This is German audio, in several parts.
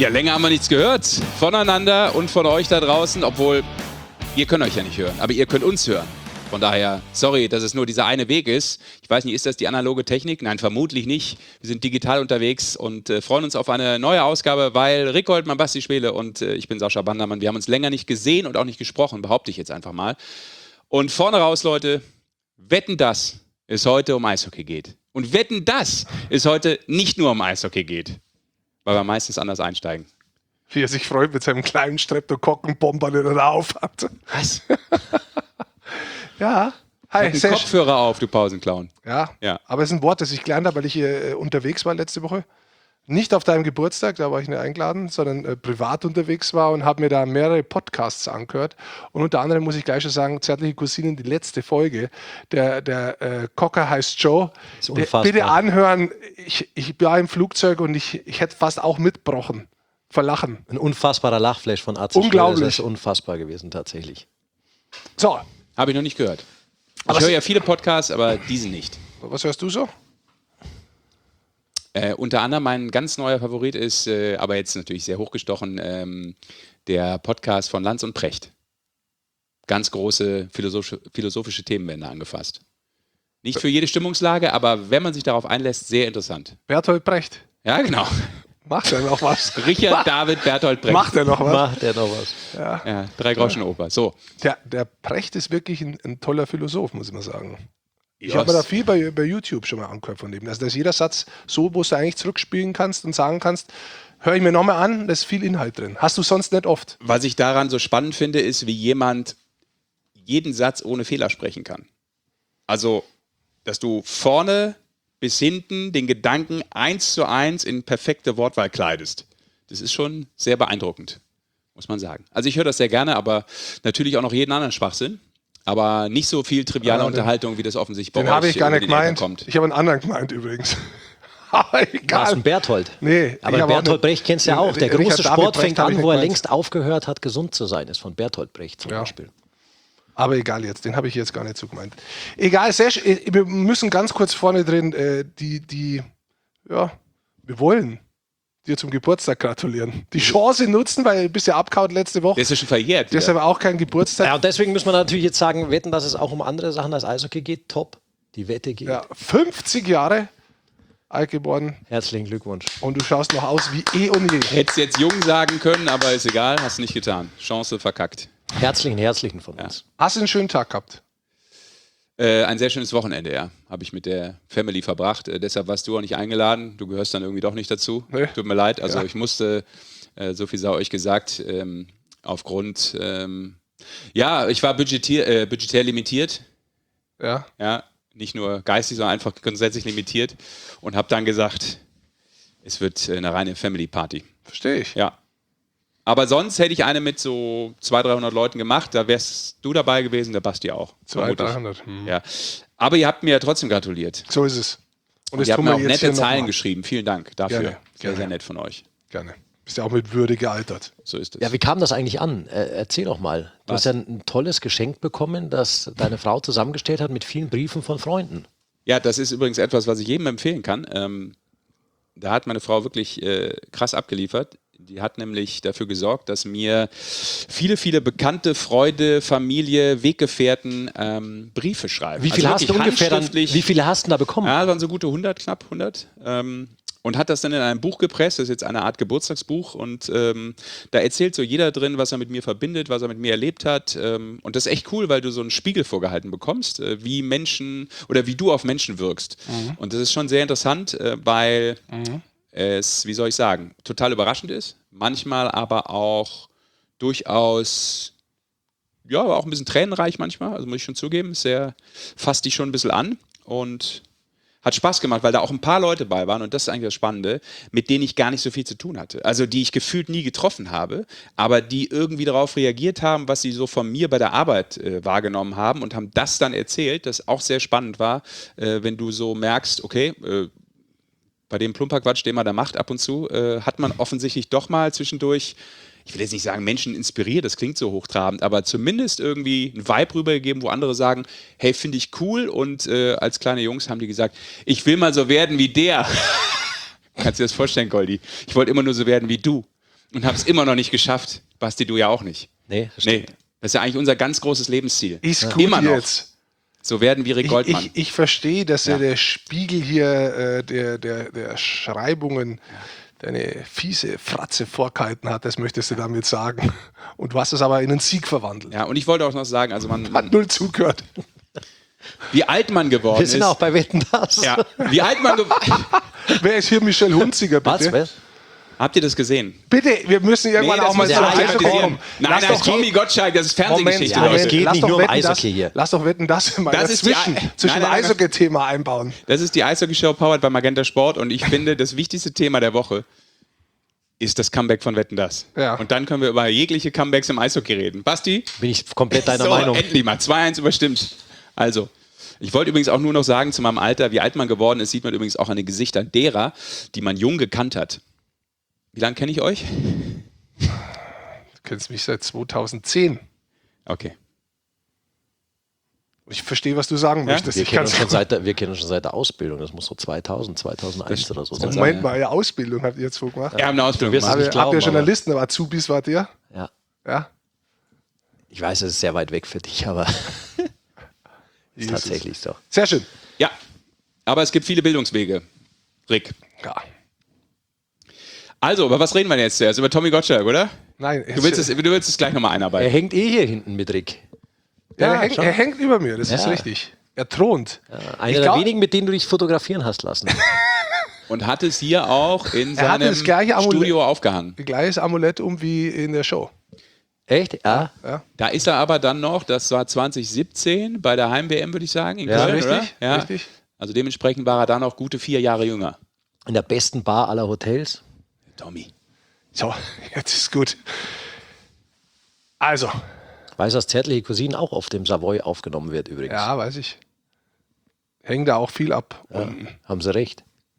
Ja, länger haben wir nichts gehört voneinander und von euch da draußen, obwohl ihr könnt euch ja nicht hören, aber ihr könnt uns hören. Von daher, sorry, dass es nur dieser eine Weg ist. Ich weiß nicht, ist das die analoge Technik? Nein, vermutlich nicht. Wir sind digital unterwegs und freuen uns auf eine neue Ausgabe, weil Rick Goldmann, Basti Schwele und ich bin Sascha Bandermann. Wir haben uns länger nicht gesehen und auch nicht gesprochen, behaupte ich jetzt einfach mal. Und vorne raus, Leute, Wetten, dass es heute um Eishockey geht. Und Wetten, dass es heute nicht nur um Eishockey geht, weil wir meistens anders einsteigen. Wie er sich freut mit seinem kleinen Streptokokkenbomber, den er da aufhat. Was? Ja. Hi, Sesh. Kopfhörer auf, du Pausenclown. Ja, ja, aber es ist ein Wort, das ich gelernt habe, weil ich hier unterwegs war letzte Woche. Nicht auf deinem Geburtstag, da war ich nicht eingeladen, sondern privat unterwegs war und habe mir da mehrere Podcasts angehört. Und unter anderem muss ich gleich schon sagen, Zärtliche Cousinen, die letzte Folge, der Cocker heißt Joe. Das ist unfassbar. Bitte anhören, ich war im Flugzeug und ich hätte fast auch mitbrochen. Verlachen. Ein unfassbarer Lachflash von Atze. Unglaublich. Das ist unfassbar gewesen, tatsächlich. So. Habe ich noch nicht gehört. Ich höre ja viele Podcasts, aber diesen nicht. Was hörst du so? Unter anderem mein ganz neuer Favorit ist, aber jetzt natürlich sehr hochgestochen, der Podcast von Lanz und Precht. Ganz große philosophische Themen werden da angefasst. Nicht für jede Stimmungslage, aber wenn man sich darauf einlässt, sehr interessant. Bertolt Brecht. Ja, genau. Macht er noch was? Richard David Bertolt Brecht. Macht er noch was? Macht er noch was? Ja, 3 Groschen Oper. So. Der Brecht ist wirklich ein toller Philosoph, muss ich mal sagen. Ich Yes. habe mir da viel bei YouTube schon mal angehört von dem. Also da ist jeder Satz so, wo du eigentlich zurückspielen kannst und sagen kannst, höre ich mir nochmal an, da ist viel Inhalt drin. Hast du sonst nicht oft. Was ich daran so spannend finde, ist, wie jemand jeden Satz ohne Fehler sprechen kann. Also, dass du vorne bis hinten den Gedanken 1:1 in perfekte Wortwahl kleidest. Das ist schon sehr beeindruckend, muss man sagen. Also ich höre das sehr gerne, aber natürlich auch noch jeden anderen Schwachsinn. Aber nicht so viel triviale Unterhaltung, wie das offensichtlich bei euch Den habe ich gar nicht gemeint. kommt. Ich habe einen anderen gemeint übrigens. Aber War es egal. ein Berthold? Nee, Aber Bertolt Brecht kennst du ja auch. Der Richard große David Sport Brecht fängt habe ich an, nicht wo er gemeint. längst aufgehört hat, gesund zu sein. Ist von Bertolt Brecht zum Beispiel. Aber egal jetzt, den habe ich jetzt gar nicht so gemeint. Egal, Sesh, wir müssen ganz kurz vorne drin, wir wollen dir zum Geburtstag gratulieren. Die Chance nutzen, weil du bist ja abgehauen letzte Woche. Der ist ja schon verjährt. Deshalb auch kein Geburtstag. Ja, und deswegen müssen wir natürlich jetzt sagen, wetten, dass es auch um andere Sachen als Eishockey geht. Top. Die Wette geht. Ja, 50 Jahre alt geworden Herzlichen Glückwunsch. und du schaust noch aus wie eh und je. Hättest jetzt jung sagen können, aber ist egal, hast nicht getan. Chance verkackt. Herzlichen von uns. Hast du einen schönen Tag gehabt? Ein sehr schönes Wochenende, ja. Habe ich mit der Family verbracht. Deshalb warst du auch nicht eingeladen. Du gehörst dann irgendwie doch nicht dazu. Nee. Tut mir leid. Also Ja. ich musste, so viel sei euch gesagt, aufgrund, ich war budgetär limitiert. Ja. Ja, nicht nur geistig, sondern einfach grundsätzlich limitiert. Und habe dann gesagt, es wird eine reine Family Party. Verstehe ich. Ja. Aber sonst hätte ich eine mit so 200, 300 Leuten gemacht. Da wärst du dabei gewesen, der Basti auch. 200, vermutlich. 300. Ja. Aber ihr habt mir ja trotzdem gratuliert. So ist es. Und das Ihr habt tun mir wir auch jetzt nette hier Zeilen nochmal. geschrieben. Vielen Dank dafür. Gerne, Sehr, gerne. sehr nett von euch. Gerne. Bist ja auch mit Würde gealtert. So ist es. Ja, wie kam das eigentlich an? Erzähl doch mal. Du Was? hast ja ein tolles Geschenk bekommen, das deine Frau zusammengestellt hat mit vielen Briefen von Freunden. Ja, das ist übrigens etwas, was ich jedem empfehlen kann. Da hat meine Frau wirklich krass abgeliefert. Die hat nämlich dafür gesorgt, dass mir viele, viele bekannte Freunde, Familie, Weggefährten Briefe schreiben. Wie viele, Also hast du wirklich ungefähr dann, handschriftlich. wie viele hast du da bekommen? Ja, das waren so gute 100, knapp 100. Und hat das dann in ein Buch gepresst. Das ist jetzt eine Art Geburtstagsbuch. Und da erzählt so jeder drin, was er mit mir verbindet, was er mit mir erlebt hat. Und das ist echt cool, weil du so einen Spiegel vorgehalten bekommst, wie Menschen oder wie du auf Menschen wirkst. Und das ist schon sehr interessant, weil es, wie soll ich sagen, total überraschend ist. Manchmal aber auch durchaus, ja, aber auch ein bisschen tränenreich manchmal. Also muss ich schon zugeben, fasst dich schon ein bisschen an. Und hat Spaß gemacht, weil da auch ein paar Leute bei waren, und das ist eigentlich das Spannende, mit denen ich gar nicht so viel zu tun hatte. Also die ich gefühlt nie getroffen habe, aber die irgendwie darauf reagiert haben, was sie so von mir bei der Arbeit wahrgenommen haben, und haben das dann erzählt, das auch sehr spannend war, wenn du so merkst, okay, bei dem Plumperquatsch, den man da macht ab und zu, hat man offensichtlich doch mal zwischendurch, ich will jetzt nicht sagen Menschen inspiriert, das klingt so hochtrabend, aber zumindest irgendwie einen Vibe rübergegeben, wo andere sagen, hey, finde ich cool, und als kleine Jungs haben die gesagt, ich will mal so werden wie der. Kannst du dir das vorstellen, Goldi? Ich wollte immer nur so werden wie du. und habe es immer noch nicht geschafft. Basti, du ja auch nicht. Nee, Nee, das ist ja eigentlich unser ganz großes Lebensziel. Ist gut Immer noch. jetzt. So werden wie Rick Goldmann. Ich verstehe, dass der Spiegel hier der Schreibungen deine fiese Fratze vorgehalten hat, das möchtest du damit sagen. Und du hast es aber in einen Sieg verwandelt. Ja, und ich wollte auch noch sagen, also Hat null zugehört. wie alt man geworden Wir sind ist. auch bei Wetten, das. Ja, wie alt man geworden Wer ist hier Michelle Hunziger, bitte? Was? Habt ihr das gesehen? Bitte, wir müssen irgendwann das auch mal muss zu ja Eishockey thematisieren. kommen. Nein, Lass das ist doch- Tommy Gottschalk, das ist Fernsehgeschichte, Moment, Leute. es geht lass nicht doch nur um Wetten, Eishockey hier. Lass doch Wetten, das mal Das ist die zwischen Nein, dem nein, nein. Eishockey-Thema einbauen. Das ist die Eishockey-Show powered bei Magenta Sport und ich finde, das wichtigste Thema der Woche ist das Comeback von Wetten, das. Ja. Und dann können wir über jegliche Comebacks im Eishockey reden. Basti? Bin ich komplett deiner so, Meinung. endlich mal. 2-1 überstimmt. Also, ich wollte übrigens auch nur noch sagen, zu meinem Alter, wie alt man geworden ist, sieht man übrigens auch an den Gesichtern derer, die man jung gekannt hat. Wie lange kenne ich euch? Du kennst mich seit 2010. Okay. Ich verstehe, was du sagen möchtest. Wir Ich kennen, kann's- uns schon seit der Ausbildung. Das muss so 2000, 2001 oder so sein. Moment mal, ja, Ausbildung habt ihr jetzt so gemacht. Wir haben eine Ausbildung wirst gemacht. nicht Habt glauben, ihr aber- Journalisten, aber Azubis wart ihr? Ja. Ja. Ich weiß, es ist sehr weit weg für dich, aber ist Jesus. tatsächlich so. Sehr schön. Ja, aber es gibt viele Bildungswege. Rick. Ja. Also, über was reden wir jetzt zuerst? Über Tommy Gottschalk, oder? Nein, Du willst es gleich nochmal Er einarbeiten. hängt hier hinten mit Rick. er hängt über mir, das ist Ja. richtig. Er thront. Einer Ich der glaub- wenigen, mit denen du dich fotografieren hast lassen. Und hat es hier auch in Er hatte seinem das gleiche Amulett. Studio aufgehangen. Gleiches Amulett wie in der Show. Echt? Ja. Da ist er aber dann noch, das war 2017 bei der Heim-WM, würde ich sagen, in Ja, Köln, richtig, oder? Ja. richtig. Also dementsprechend war er dann noch gute 4 Jahre jünger. In der besten Bar aller Hotels. Tommy. So, jetzt ist gut. Also, Weiß, dass Zärtliche Cousinen auch auf dem Savoy aufgenommen wird übrigens. ja, weiß ich. Hängt da auch viel ab. unten. Haben sie recht.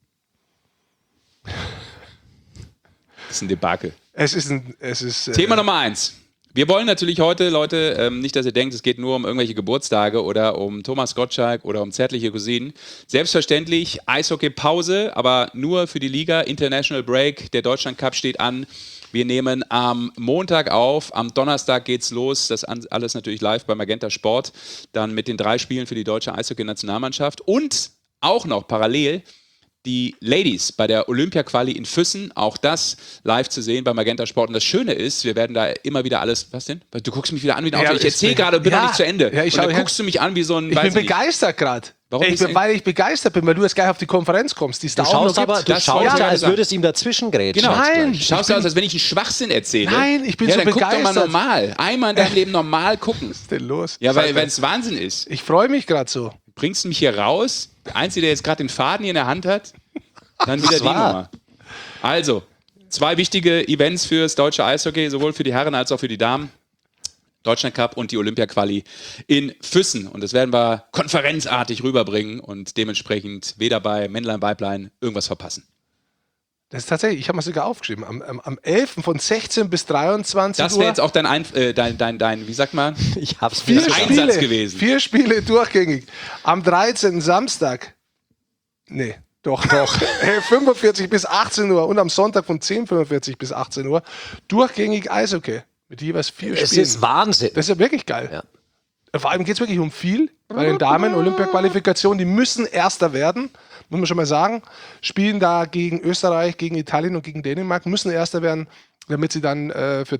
Das ist ein Debakel. Es ist Thema Nummer 1. Wir wollen natürlich heute, Leute, nicht, dass ihr denkt, es geht nur um irgendwelche Geburtstage oder um Thomas Gottschalk oder um zärtliche Cousinen. Selbstverständlich Eishockey-Pause, aber nur für die Liga. International Break, der Deutschland Cup steht an. Wir nehmen am Montag auf, am Donnerstag geht's los. Das alles natürlich live bei Magenta Sport. Dann mit den 3 Spielen für die deutsche Eishockey-Nationalmannschaft. Und auch noch parallel die Ladies bei der Olympia-Quali in Füssen, auch das live zu sehen bei Magenta Sport. Und das Schöne ist, wir werden da immer wieder alles, was denn? Du guckst mich wieder an wie ein Auto. Ich erzähle gerade, bin noch nicht zu Ende. Ja, und dann guckst du mich an wie so ein, Ich bin weiß nicht. begeistert gerade. Warum bist du- Weil ich begeistert bin, weil du jetzt gleich auf die Konferenz kommst, die es da Du auch noch schaust gibt. aber, du Das schaust wollte ich ja, gerade als sagen. würdest du ihm dazwischen grätschen. Genau. Nein, Schaust du aus, als wenn ich einen Schwachsinn erzähle? Nein, ich bin ja, so dann guck doch mal begeistert. normal. Einmal in deinem Leben normal gucken. Was ist denn los? Ja, weil Sag es Wahnsinn ist. ich freue mich gerade so. Bringst du mich hier raus? Der Einzige, der jetzt gerade den Faden hier in der Hand hat, dann wieder die wahr. Nummer. Also, 2 wichtige Events fürs deutsche Eishockey, sowohl für die Herren als auch für die Damen. Deutschland Cup und die Olympia-Quali in Füssen. Und das werden wir konferenzartig rüberbringen und dementsprechend weder bei Männlein, Weiblein irgendwas verpassen. Das ist tatsächlich, ich habe mir sogar aufgeschrieben, am 11. von 16 bis 23 Das Uhr. wäre jetzt auch dein, wie sagt man? Ich hab's 4 mir Ein- gesagt. Spiele, Einsatz gewesen. 4 Spiele durchgängig. Am 13. Samstag. Nee, doch. 45 bis 18 Uhr und am Sonntag von 10:45 bis 18 Uhr durchgängig Eishockey. Mit jeweils 4 Es Spielen. ist Wahnsinn. Das ist ja wirklich geil. Ja. Vor allem geht es wirklich um viel. Bei den Damen Olympia-Qualifikation, die müssen Erster werden, muss man schon mal sagen. Spielen da gegen Österreich, gegen Italien und gegen Dänemark, müssen Erster werden, damit sie dann für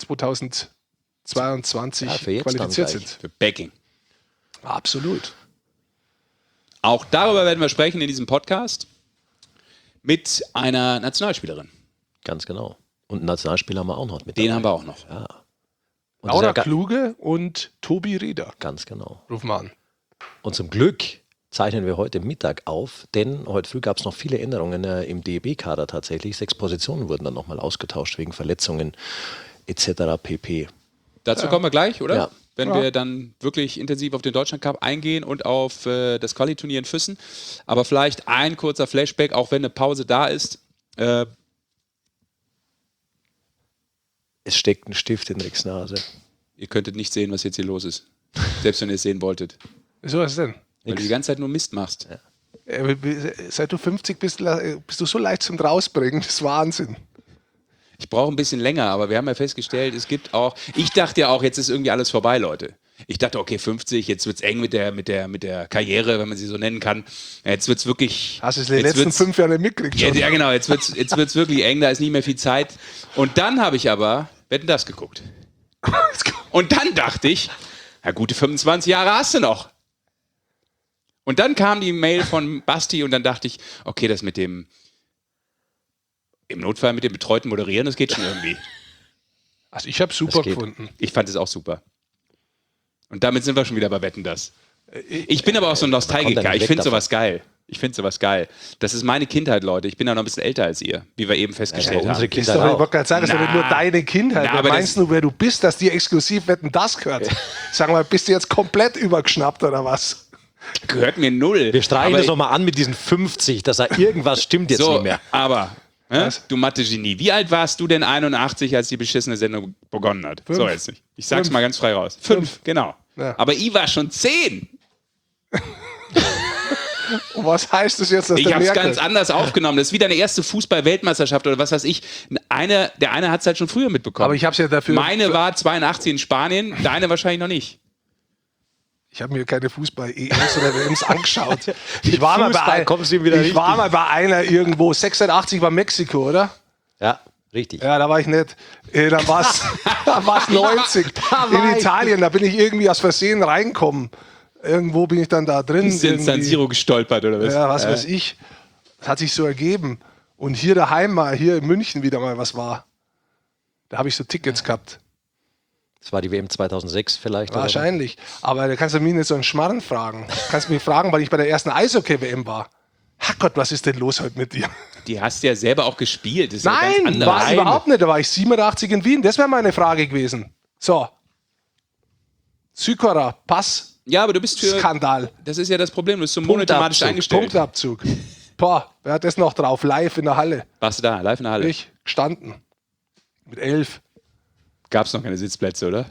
2022 Ja, für jetzt qualifiziert dann gleich. sind. Für Backing. Absolut. Auch darüber werden wir sprechen in diesem Podcast mit einer Nationalspielerin. Ganz genau. Und einen Nationalspieler haben wir auch noch mit Den dabei. haben wir auch noch. Und das Laura ist ja Kluge und Tobi Rieder. ganz genau. Rufen wir an. Und zum Glück zeichnen wir heute Mittag auf, denn heute früh gab es noch viele Änderungen im DEB-Kader tatsächlich. 6 Positionen wurden dann nochmal ausgetauscht wegen Verletzungen etc. pp. Dazu kommen wir gleich, oder? Ja. Wenn wir dann wirklich intensiv auf den Deutschland Cup eingehen und auf das Quali-Turnier in Füssen. Aber vielleicht ein kurzer Flashback, auch wenn eine Pause da ist. Es steckt ein Stift in Ricks Nase. Ihr könntet nicht sehen, was jetzt hier los ist. Selbst wenn ihr es sehen wolltet. Wieso ist das denn? Weil du die ganze Zeit nur Mist machst. Seit du 50 bist, bist du so leicht zum Rausbringen. Das ist Wahnsinn. Ich brauche ein bisschen länger, aber wir haben ja festgestellt, es gibt auch, ich dachte ja auch, jetzt ist irgendwie alles vorbei, Leute. Ich dachte, okay, 50, jetzt wird es eng mit der Karriere, wenn man sie so nennen kann. Jetzt wird es wirklich... Hast du es in den letzten 5 Jahren nicht mitgekriegt schon? Ja, genau, jetzt wird's wirklich eng, da ist nicht mehr viel Zeit. Und dann habe ich aber Wetten, das geguckt. Und dann dachte ich, na, gute 25 Jahre hast du noch. Und dann kam die Mail von Basti und dann dachte ich, okay, das mit dem, im Notfall mit dem betreuten Moderieren, das geht schon irgendwie. Also ich habe es super gefunden. Ich fand es auch super. Und damit sind wir schon wieder bei Wetten, das. Ich bin aber auch so ein Nostalgiker. Ich finde sowas geil. Das ist meine Kindheit, Leute. Ich bin ja noch ein bisschen älter als ihr, wie wir eben festgestellt haben. Unsere Kindheit Ich wollte gerade sagen, es ist doch nicht nur deine Kindheit. aber meinst du, wer du bist, dass dir exklusiv Wetten, das gehört? Sag mal, bist du jetzt komplett übergeschnappt oder was? Gehört mir null. Wir streichen das nochmal an mit diesen 50, dass da irgendwas stimmt jetzt nicht mehr. Aber, du Mathe-Genie, wie alt warst du denn 81, als die beschissene Sendung begonnen hat? 5. So jetzt nicht. Ich sag's mal ganz frei raus. 5, genau. Ja. Aber ich war schon 10. Und was heißt das jetzt, dass Ich der habe es Merkel... ganz anders aufgenommen. Das ist wie deine erste Fußball-Weltmeisterschaft oder was weiß ich. Der eine hat es halt schon früher mitbekommen. Aber ich habe es ja dafür... Meine war 82 in Spanien, deine wahrscheinlich noch nicht. Ich habe mir keine Fußball-EMs oder WMs angeschaut. Ich war mal Fußball mal bei einer irgendwo. 86 war Mexiko, oder? Ja, richtig. Ja, da war ich nicht. Da war es 90. In Italien, da bin ich irgendwie aus Versehen reingekommen. Irgendwo bin ich dann da drin. Bist du in San Siro gestolpert oder was? Ja, was weiß ich. Das hat sich so ergeben. Und hier daheim mal, hier in München wieder mal was war. Da habe ich so Tickets gehabt. Das war die WM 2006 vielleicht. Wahrscheinlich. Aber da kannst du mich nicht so einen Schmarrn fragen. Du kannst mich fragen, weil ich bei der ersten Eishockey-WM war. Herrgott, was ist denn los heute mit dir? Die hast du ja selber auch gespielt. Das ist ja ganz Nein, anderes. war überhaupt nicht. Da war ich 87 in Wien. Das wäre meine Frage gewesen. So. Sykora, Pass, Ja, aber du bist für... Skandal. Das ist ja das Problem, du bist so monothematisch eingestellt. Punktabzug. Boah, wer hat das noch drauf? Live in der Halle. Warst du da, live in der Halle? Ich, gestanden. Mit 11. Gab es noch keine Sitzplätze, oder?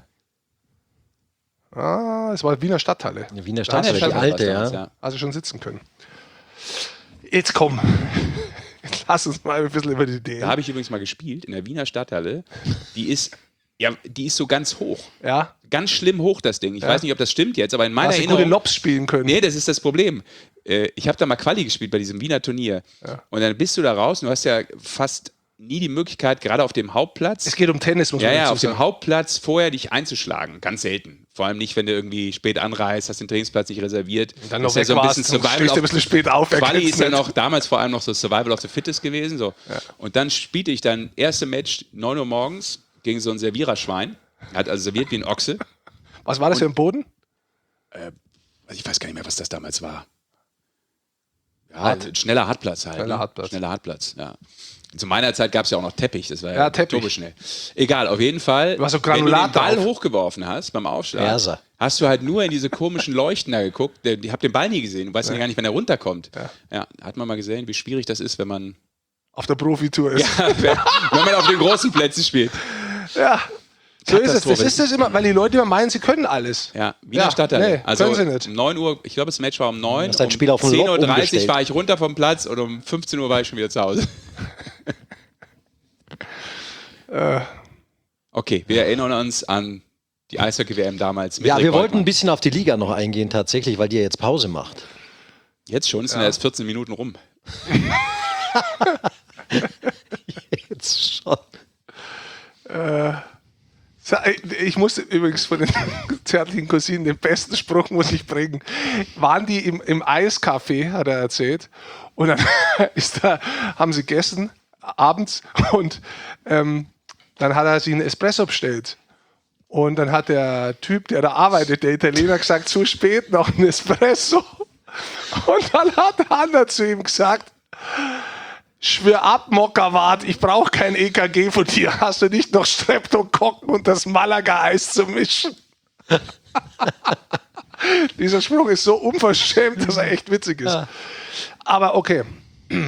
Ah, es war Wiener Stadthalle. Die Wiener Stadthalle, die Stadthalle alte, war's ja. damals, Also schon sitzen können. Jetzt komm. Jetzt lass uns mal ein bisschen über die Idee. Da habe ich übrigens mal gespielt, in der Wiener Stadthalle. Die ist so ganz hoch. Ja. Ganz schlimm hoch, das Ding. Ich weiß nicht, ob das stimmt jetzt, aber in meiner Hast du Erinnerung... gute Lobs spielen können. Nee, das ist das Problem. Ich habe da mal Quali gespielt bei diesem Wiener Turnier. Ja. Und dann bist du da raus und du hast ja fast nie die Möglichkeit, gerade auf dem Hauptplatz... Es geht um Tennis, muss man Ja, dazu auf dem sagen. Hauptplatz vorher dich einzuschlagen. Ganz selten. Vor allem nicht, wenn du irgendwie spät anreist, hast den Trainingsplatz nicht reserviert. Dann Das noch ist ja weg so ein warst, bisschen dann stehst du ein bisschen spät auf. wer Quali kennt's ist ja nicht? noch damals vor allem noch so Survival of the Fittest gewesen. So. Ja. Und dann spielte ich dann erste Match 9 Uhr morgens gegen so ein Serviererschwein. Hat also serviert wie ein Ochse. Was war das für ein Boden? Also ich weiß gar nicht mehr, was das damals war. Ja, schneller Hartplatz halt. Schneller Hartplatz. Schneller Hartplatz, ja. Zu meiner Zeit gab es ja auch noch Teppich, das war Ja, Teppich. turboschnell. Egal, auf jeden Fall, war so wenn du den Granulat Ball drauf. hochgeworfen hast beim Aufschlag, Versa. hast du halt nur in diese komischen Leuchten da geguckt. Ich habe den Ball nie gesehen, du weißt ja gar nicht, wenn er runterkommt. Ja, hat man mal gesehen, wie schwierig das ist, wenn man, Auf der Profitour ist. wenn man auf den großen Plätzen spielt. Ja. So ist es. Das Katastrophe. ist das immer, weil die Leute immer meinen, sie können alles. Ja, Wiener Ja, Stadthalle. nee, Also können sie nicht. um 9 Uhr, ich glaube, das Match war um 9 hast dein um Spiel auf ein 10.30 Loch Uhr umgestellt. war ich runter vom Platz und um 15 Uhr war ich schon wieder zu Hause. Okay, wir erinnern uns an die Eishockey-WM damals. Mit Ja, Rick wir wollten Goldmann. ein bisschen auf die Liga noch eingehen tatsächlich, weil die ja jetzt Pause macht. Jetzt schon, es sind ja erst 14 Minuten rum. Jetzt schon. Ich musste übrigens von den zärtlichen Cousinen den besten Spruch muss ich bringen. Waren die im Eiscafé, hat er erzählt, und dann haben sie gegessen abends und dann hat er sich einen Espresso bestellt. Und dann hat der Typ, der da arbeitet, der Italiener, gesagt, zu spät noch ein Espresso. Und dann hat der andere zu ihm gesagt, schwör ab, Mokkerwart, ich brauche kein EKG von dir. Hast du nicht noch Streptokokken und das Malaga-Eis zu mischen? Dieser Spruch ist so unverschämt, dass er echt witzig ist. Aber okay.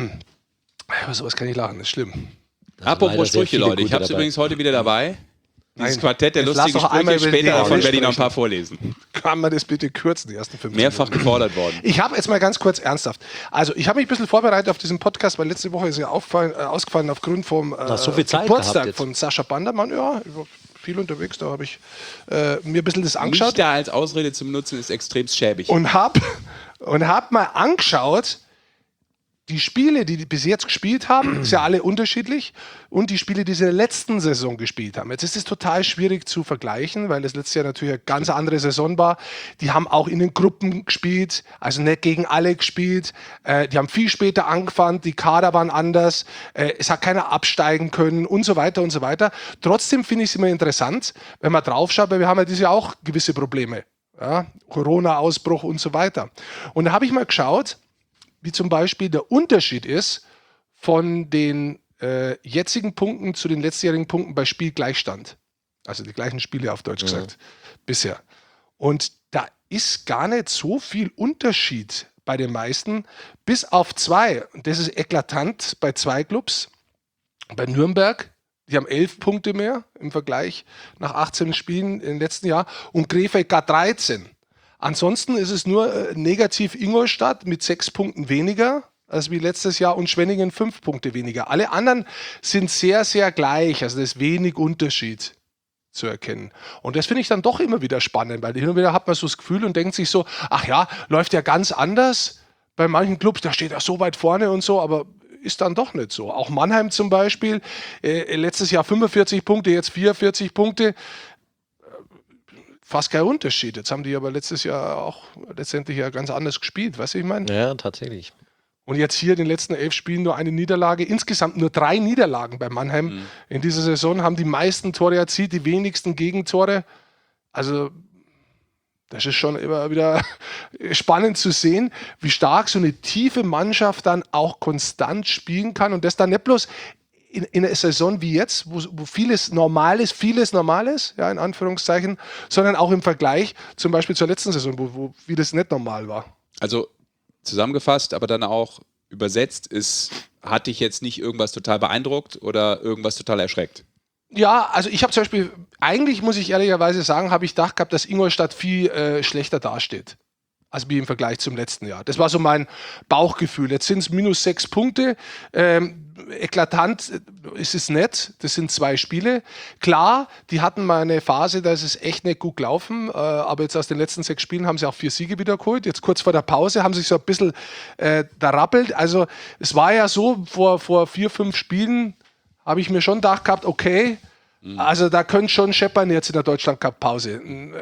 Über sowas kann ich lachen, das ist schlimm. leider Apropos sehr Sprüche, viele Leute. Ich gute habe es dabei. übrigens heute wieder dabei. Dieses Quartett der jetzt lass lustigen doch einmal Sprüche, über die später davon DFB werde ich noch ein sprechen. paar vorlesen. Kann man das bitte kürzen, die ersten 5 Mehrfach gefordert worden. Ich habe jetzt mal ganz kurz ernsthaft. Also ich habe mich ein bisschen vorbereitet auf diesen Podcast, weil letzte Woche ist ja ausgefallen aufgrund vom so viel Zeit Geburtstag gehabt jetzt. von Sascha Bandermann. Ja, ich war viel unterwegs, da habe ich mir ein bisschen das angeschaut. Nicht da als Ausrede zu benutzen, ist extrem schäbig. Und hab mal angeschaut, die Spiele, die bis jetzt gespielt haben, ist ja alle unterschiedlich, und die Spiele, die sie in der letzten Saison gespielt haben. Jetzt ist es total schwierig zu vergleichen, weil das letztes Jahr natürlich eine ganz andere Saison war. Die haben auch in den Gruppen gespielt, also nicht gegen alle gespielt. Die haben viel später angefangen, die Kader waren anders, es hat keiner absteigen können und so weiter und so weiter. Trotzdem finde ich es immer interessant, wenn man draufschaut, weil wir haben ja dieses Jahr auch gewisse Probleme. Ja, Corona-Ausbruch und so weiter. Und da habe ich mal geschaut, wie zum Beispiel der Unterschied ist von den jetzigen Punkten zu den letztjährigen Punkten bei Spielgleichstand. Also die gleichen Spiele auf Deutsch gesagt, bisher. Und da ist gar nicht so viel Unterschied bei den meisten, bis auf 2. Und das ist eklatant bei 2 Clubs. Bei Nürnberg, die haben 11 Punkte mehr im Vergleich nach 18 Spielen im letzten Jahr, und Krefeld gar 13. Ansonsten ist es nur negativ Ingolstadt mit 6 Punkten weniger als wie letztes Jahr und Schwenningen 5 Punkte weniger. Alle anderen sind sehr, sehr gleich. Also da ist wenig Unterschied zu erkennen. Und das finde ich dann doch immer wieder spannend, weil hin und wieder hat man so das Gefühl und denkt sich so, ach ja, läuft ja ganz anders bei manchen Clubs, da steht er so weit vorne und so, aber ist dann doch nicht so. Auch Mannheim zum Beispiel, letztes Jahr 45 Punkte, jetzt 44 Punkte. Fast kein Unterschied. Jetzt haben die aber letztes Jahr auch letztendlich ja ganz anders gespielt, weißt du, ich meine? Ja, tatsächlich. Und jetzt hier in den letzten 11 Spielen nur eine Niederlage, insgesamt nur 3 Niederlagen bei Mannheim. In dieser Saison haben die meisten Tore erzielt, die wenigsten Gegentore. Also das ist schon immer wieder spannend zu sehen, wie stark so eine tiefe Mannschaft dann auch konstant spielen kann und das dann nicht bloß in einer Saison wie jetzt, wo vieles normal ist, ja, in Anführungszeichen, sondern auch im Vergleich zum Beispiel zur letzten Saison, wo vieles nicht normal war. Also zusammengefasst, aber dann auch übersetzt, hat dich jetzt nicht irgendwas total beeindruckt oder irgendwas total erschreckt? Ja, also ich habe zum Beispiel, eigentlich muss ich ehrlicherweise sagen, habe ich gedacht gehabt, dass Ingolstadt viel schlechter dasteht. Also wie im Vergleich zum letzten Jahr. Das war so mein Bauchgefühl. Jetzt sind es minus 6 Punkte. Eklatant ist es nicht. Das sind 2 Spiele. Klar, die hatten mal eine Phase, da ist es echt nicht gut gelaufen. Aber jetzt aus den letzten 6 Spielen haben sie auch 4 Siege wiedergeholt. Jetzt kurz vor der Pause haben sie sich so ein bisschen da rappelt. Also es war ja so, vor 4, 5 Spielen habe ich mir schon gedacht gehabt, okay, also da könnte schon scheppern jetzt in der Deutschland-Cup-Pause.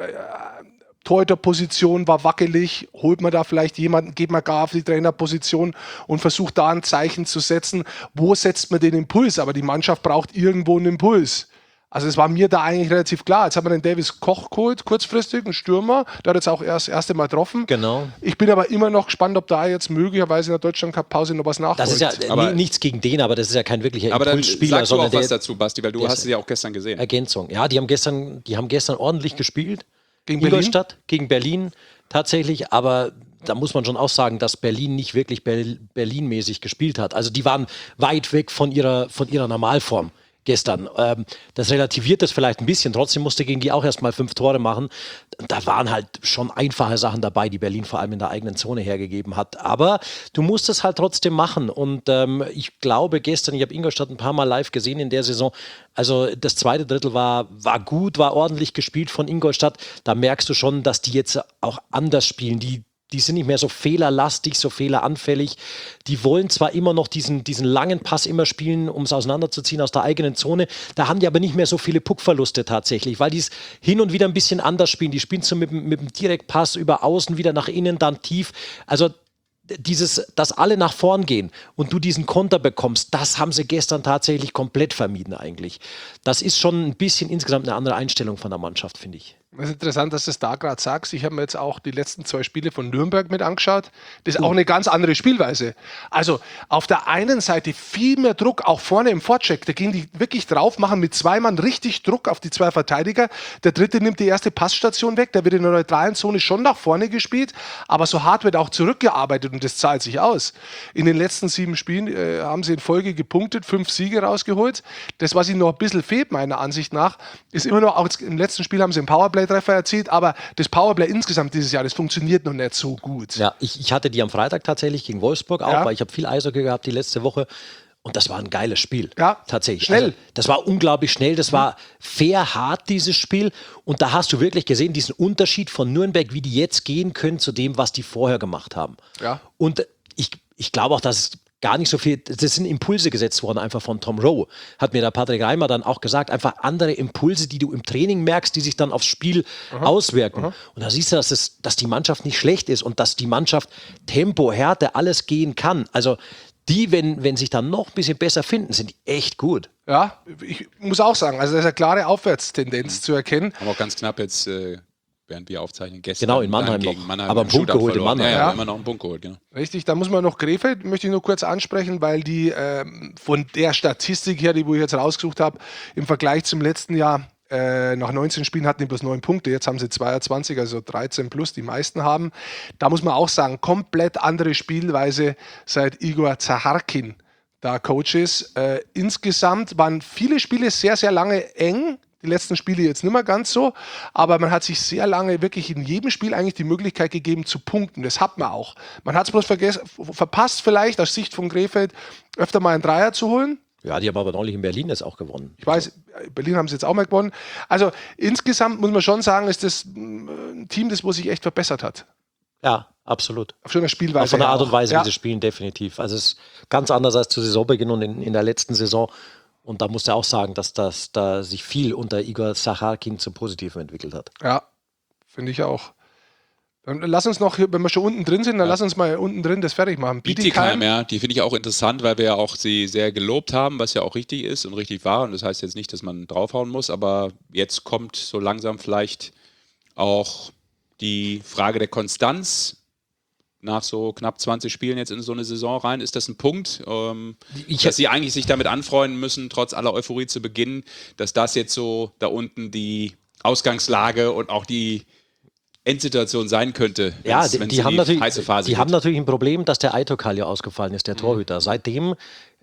Torhüterposition war wackelig, holt man da vielleicht jemanden, geht man gar auf die Trainerposition und versucht da ein Zeichen zu setzen. Wo setzt man den Impuls? Aber die Mannschaft braucht irgendwo einen Impuls. Also es war mir da eigentlich relativ klar. Jetzt haben wir den Davis Koch geholt, kurzfristig, einen Stürmer. Der hat jetzt auch erst das erste Mal getroffen. Genau. Ich bin aber immer noch gespannt, ob da jetzt möglicherweise in der Deutschland-Cup-Pause noch was nachholt. Das ist ja Aber nichts gegen den, aber das ist ja kein wirklicher Aber dann Impulsspieler, sagst du sondern auch was der dazu, Basti, weil du hast es ja auch gestern gesehen. Ergänzung. Ja, die haben gestern ordentlich gespielt. Gegen Ingolstadt, gegen Berlin tatsächlich, aber da muss man schon auch sagen, dass Berlin nicht wirklich Berlin-mäßig gespielt hat. Also die waren weit weg von ihrer Normalform gestern. Das relativiert das vielleicht ein bisschen. Trotzdem musste gegen die auch erst mal 5 Tore machen. Da waren halt schon einfache Sachen dabei, die Berlin vor allem in der eigenen Zone hergegeben hat. Aber du musst es halt trotzdem machen. Und ich glaube gestern, ich habe Ingolstadt ein paar Mal live gesehen in der Saison. Also das zweite Drittel war gut, war ordentlich gespielt von Ingolstadt. Da merkst du schon, dass die jetzt auch anders spielen. Die sind nicht mehr so fehlerlastig, so fehleranfällig. Die wollen zwar immer noch diesen langen Pass immer spielen, um es auseinanderzuziehen aus der eigenen Zone. Da haben die aber nicht mehr so viele Puckverluste tatsächlich, weil die es hin und wieder ein bisschen anders spielen. Die spielen so mit dem Direktpass über außen, wieder nach innen, dann tief. Also dass alle nach vorn gehen und du diesen Konter bekommst, das haben sie gestern tatsächlich komplett vermieden eigentlich. Das ist schon ein bisschen insgesamt eine andere Einstellung von der Mannschaft, finde ich. Das ist interessant, dass du es da gerade sagst. Ich habe mir jetzt auch die letzten 2 Spiele von Nürnberg mit angeschaut. Das ist auch eine ganz andere Spielweise. Also auf der einen Seite viel mehr Druck, auch vorne im Vorcheck. Da gehen die wirklich drauf, machen mit 2 Mann richtig Druck auf die 2 Verteidiger. Der dritte nimmt die erste Passstation weg. Da wird in der neutralen Zone schon nach vorne gespielt. Aber so hart wird auch zurückgearbeitet und das zahlt sich aus. In den letzten 7 Spielen haben sie in Folge gepunktet, 5 Siege rausgeholt. Das, was ihnen noch ein bisschen fehlt, meiner Ansicht nach, ist immer noch, auch im letzten Spiel haben sie einen Powerplay-Treffer erzielt, aber das Powerplay insgesamt dieses Jahr, das funktioniert noch nicht so gut. Ja, ich hatte die am Freitag tatsächlich gegen Wolfsburg auch, Ja. weil ich habe viel Eishockey gehabt die letzte Woche. Und das war ein geiles Spiel. Ja, Tatsächlich. schnell. Also, das war unglaublich schnell. Das war fair hart, dieses Spiel. Und da hast du wirklich gesehen, diesen Unterschied von Nürnberg, wie die jetzt gehen können zu dem, was die vorher gemacht haben. Ja. Und ich glaube auch, dass es gar nicht so viel, das sind Impulse gesetzt worden, einfach von Tom Rowe. Hat mir der Patrick Reimer dann auch gesagt, einfach andere Impulse, die du im Training merkst, die sich dann aufs Spiel auswirken. Und da siehst du, dass die Mannschaft nicht schlecht ist und dass die Mannschaft Tempo, Härte, alles gehen kann. Also die, wenn sich dann noch ein bisschen besser finden, sind die echt gut. Ja, ich muss auch sagen, also da ist eine klare Aufwärtstendenz zu erkennen. Haben auch ganz knapp jetzt, während wir aufzeichnen, gestern Genau, in Mannheim gegen noch. Mannheim Aber im einen Punkt Shootout geholt in verloren. Mannheim. Ja, Ja. immer noch einen Punkt geholt, genau. Richtig, da muss man noch Krefeld, möchte ich nur kurz ansprechen, weil die von der Statistik her, die ich jetzt rausgesucht habe, im Vergleich zum letzten Jahr, nach 19 Spielen hatten die bloß 9 Punkte, jetzt haben sie 22, also 13 plus, die meisten haben. Da muss man auch sagen, komplett andere Spielweise seit Igor Zaharkin da Coach ist. Insgesamt waren viele Spiele sehr, sehr lange eng. Die letzten Spiele jetzt nicht mehr ganz so, aber man hat sich sehr lange wirklich in jedem Spiel eigentlich die Möglichkeit gegeben zu punkten. Das hat man auch. Man hat es bloß verpasst vielleicht aus Sicht von Krefeld öfter mal einen Dreier zu holen. Ja, die haben aber neulich in Berlin jetzt auch gewonnen. Ich weiß, Berlin haben sie jetzt auch mal gewonnen. Also insgesamt muss man schon sagen, ist das ein Team, das wo sich echt verbessert hat. Ja, absolut. Auf schöner Spielweise. Auch von der Art und Weise, ja. wie sie spielen, definitiv. Also es ist ganz anders als zu Saisonbeginn und in der letzten Saison. Und da musst du auch sagen, dass da sich viel unter Igor Zaharkin zum Positiven entwickelt hat. Ja, finde ich auch. Dann lass uns noch, wenn wir schon unten drin sind, dann lass uns mal unten drin das fertig machen. Bietigheim, ja, die finde ich auch interessant, weil wir ja auch sie sehr gelobt haben, was ja auch richtig ist und richtig war. Und das heißt jetzt nicht, dass man draufhauen muss, aber jetzt kommt so langsam vielleicht auch die Frage der Konstanz nach so knapp 20 Spielen jetzt in so eine Saison rein. Ist das ein Punkt, dass sie eigentlich sich damit anfreunden müssen, trotz aller Euphorie zu beginnen, dass das jetzt so da unten die Ausgangslage und auch die Endsituation sein könnte, Ja, wenn's die in haben natürlich, heiße Phase die haben geht. natürlich ein Problem, dass der Aitokal ja ausgefallen ist, der Torhüter. Seitdem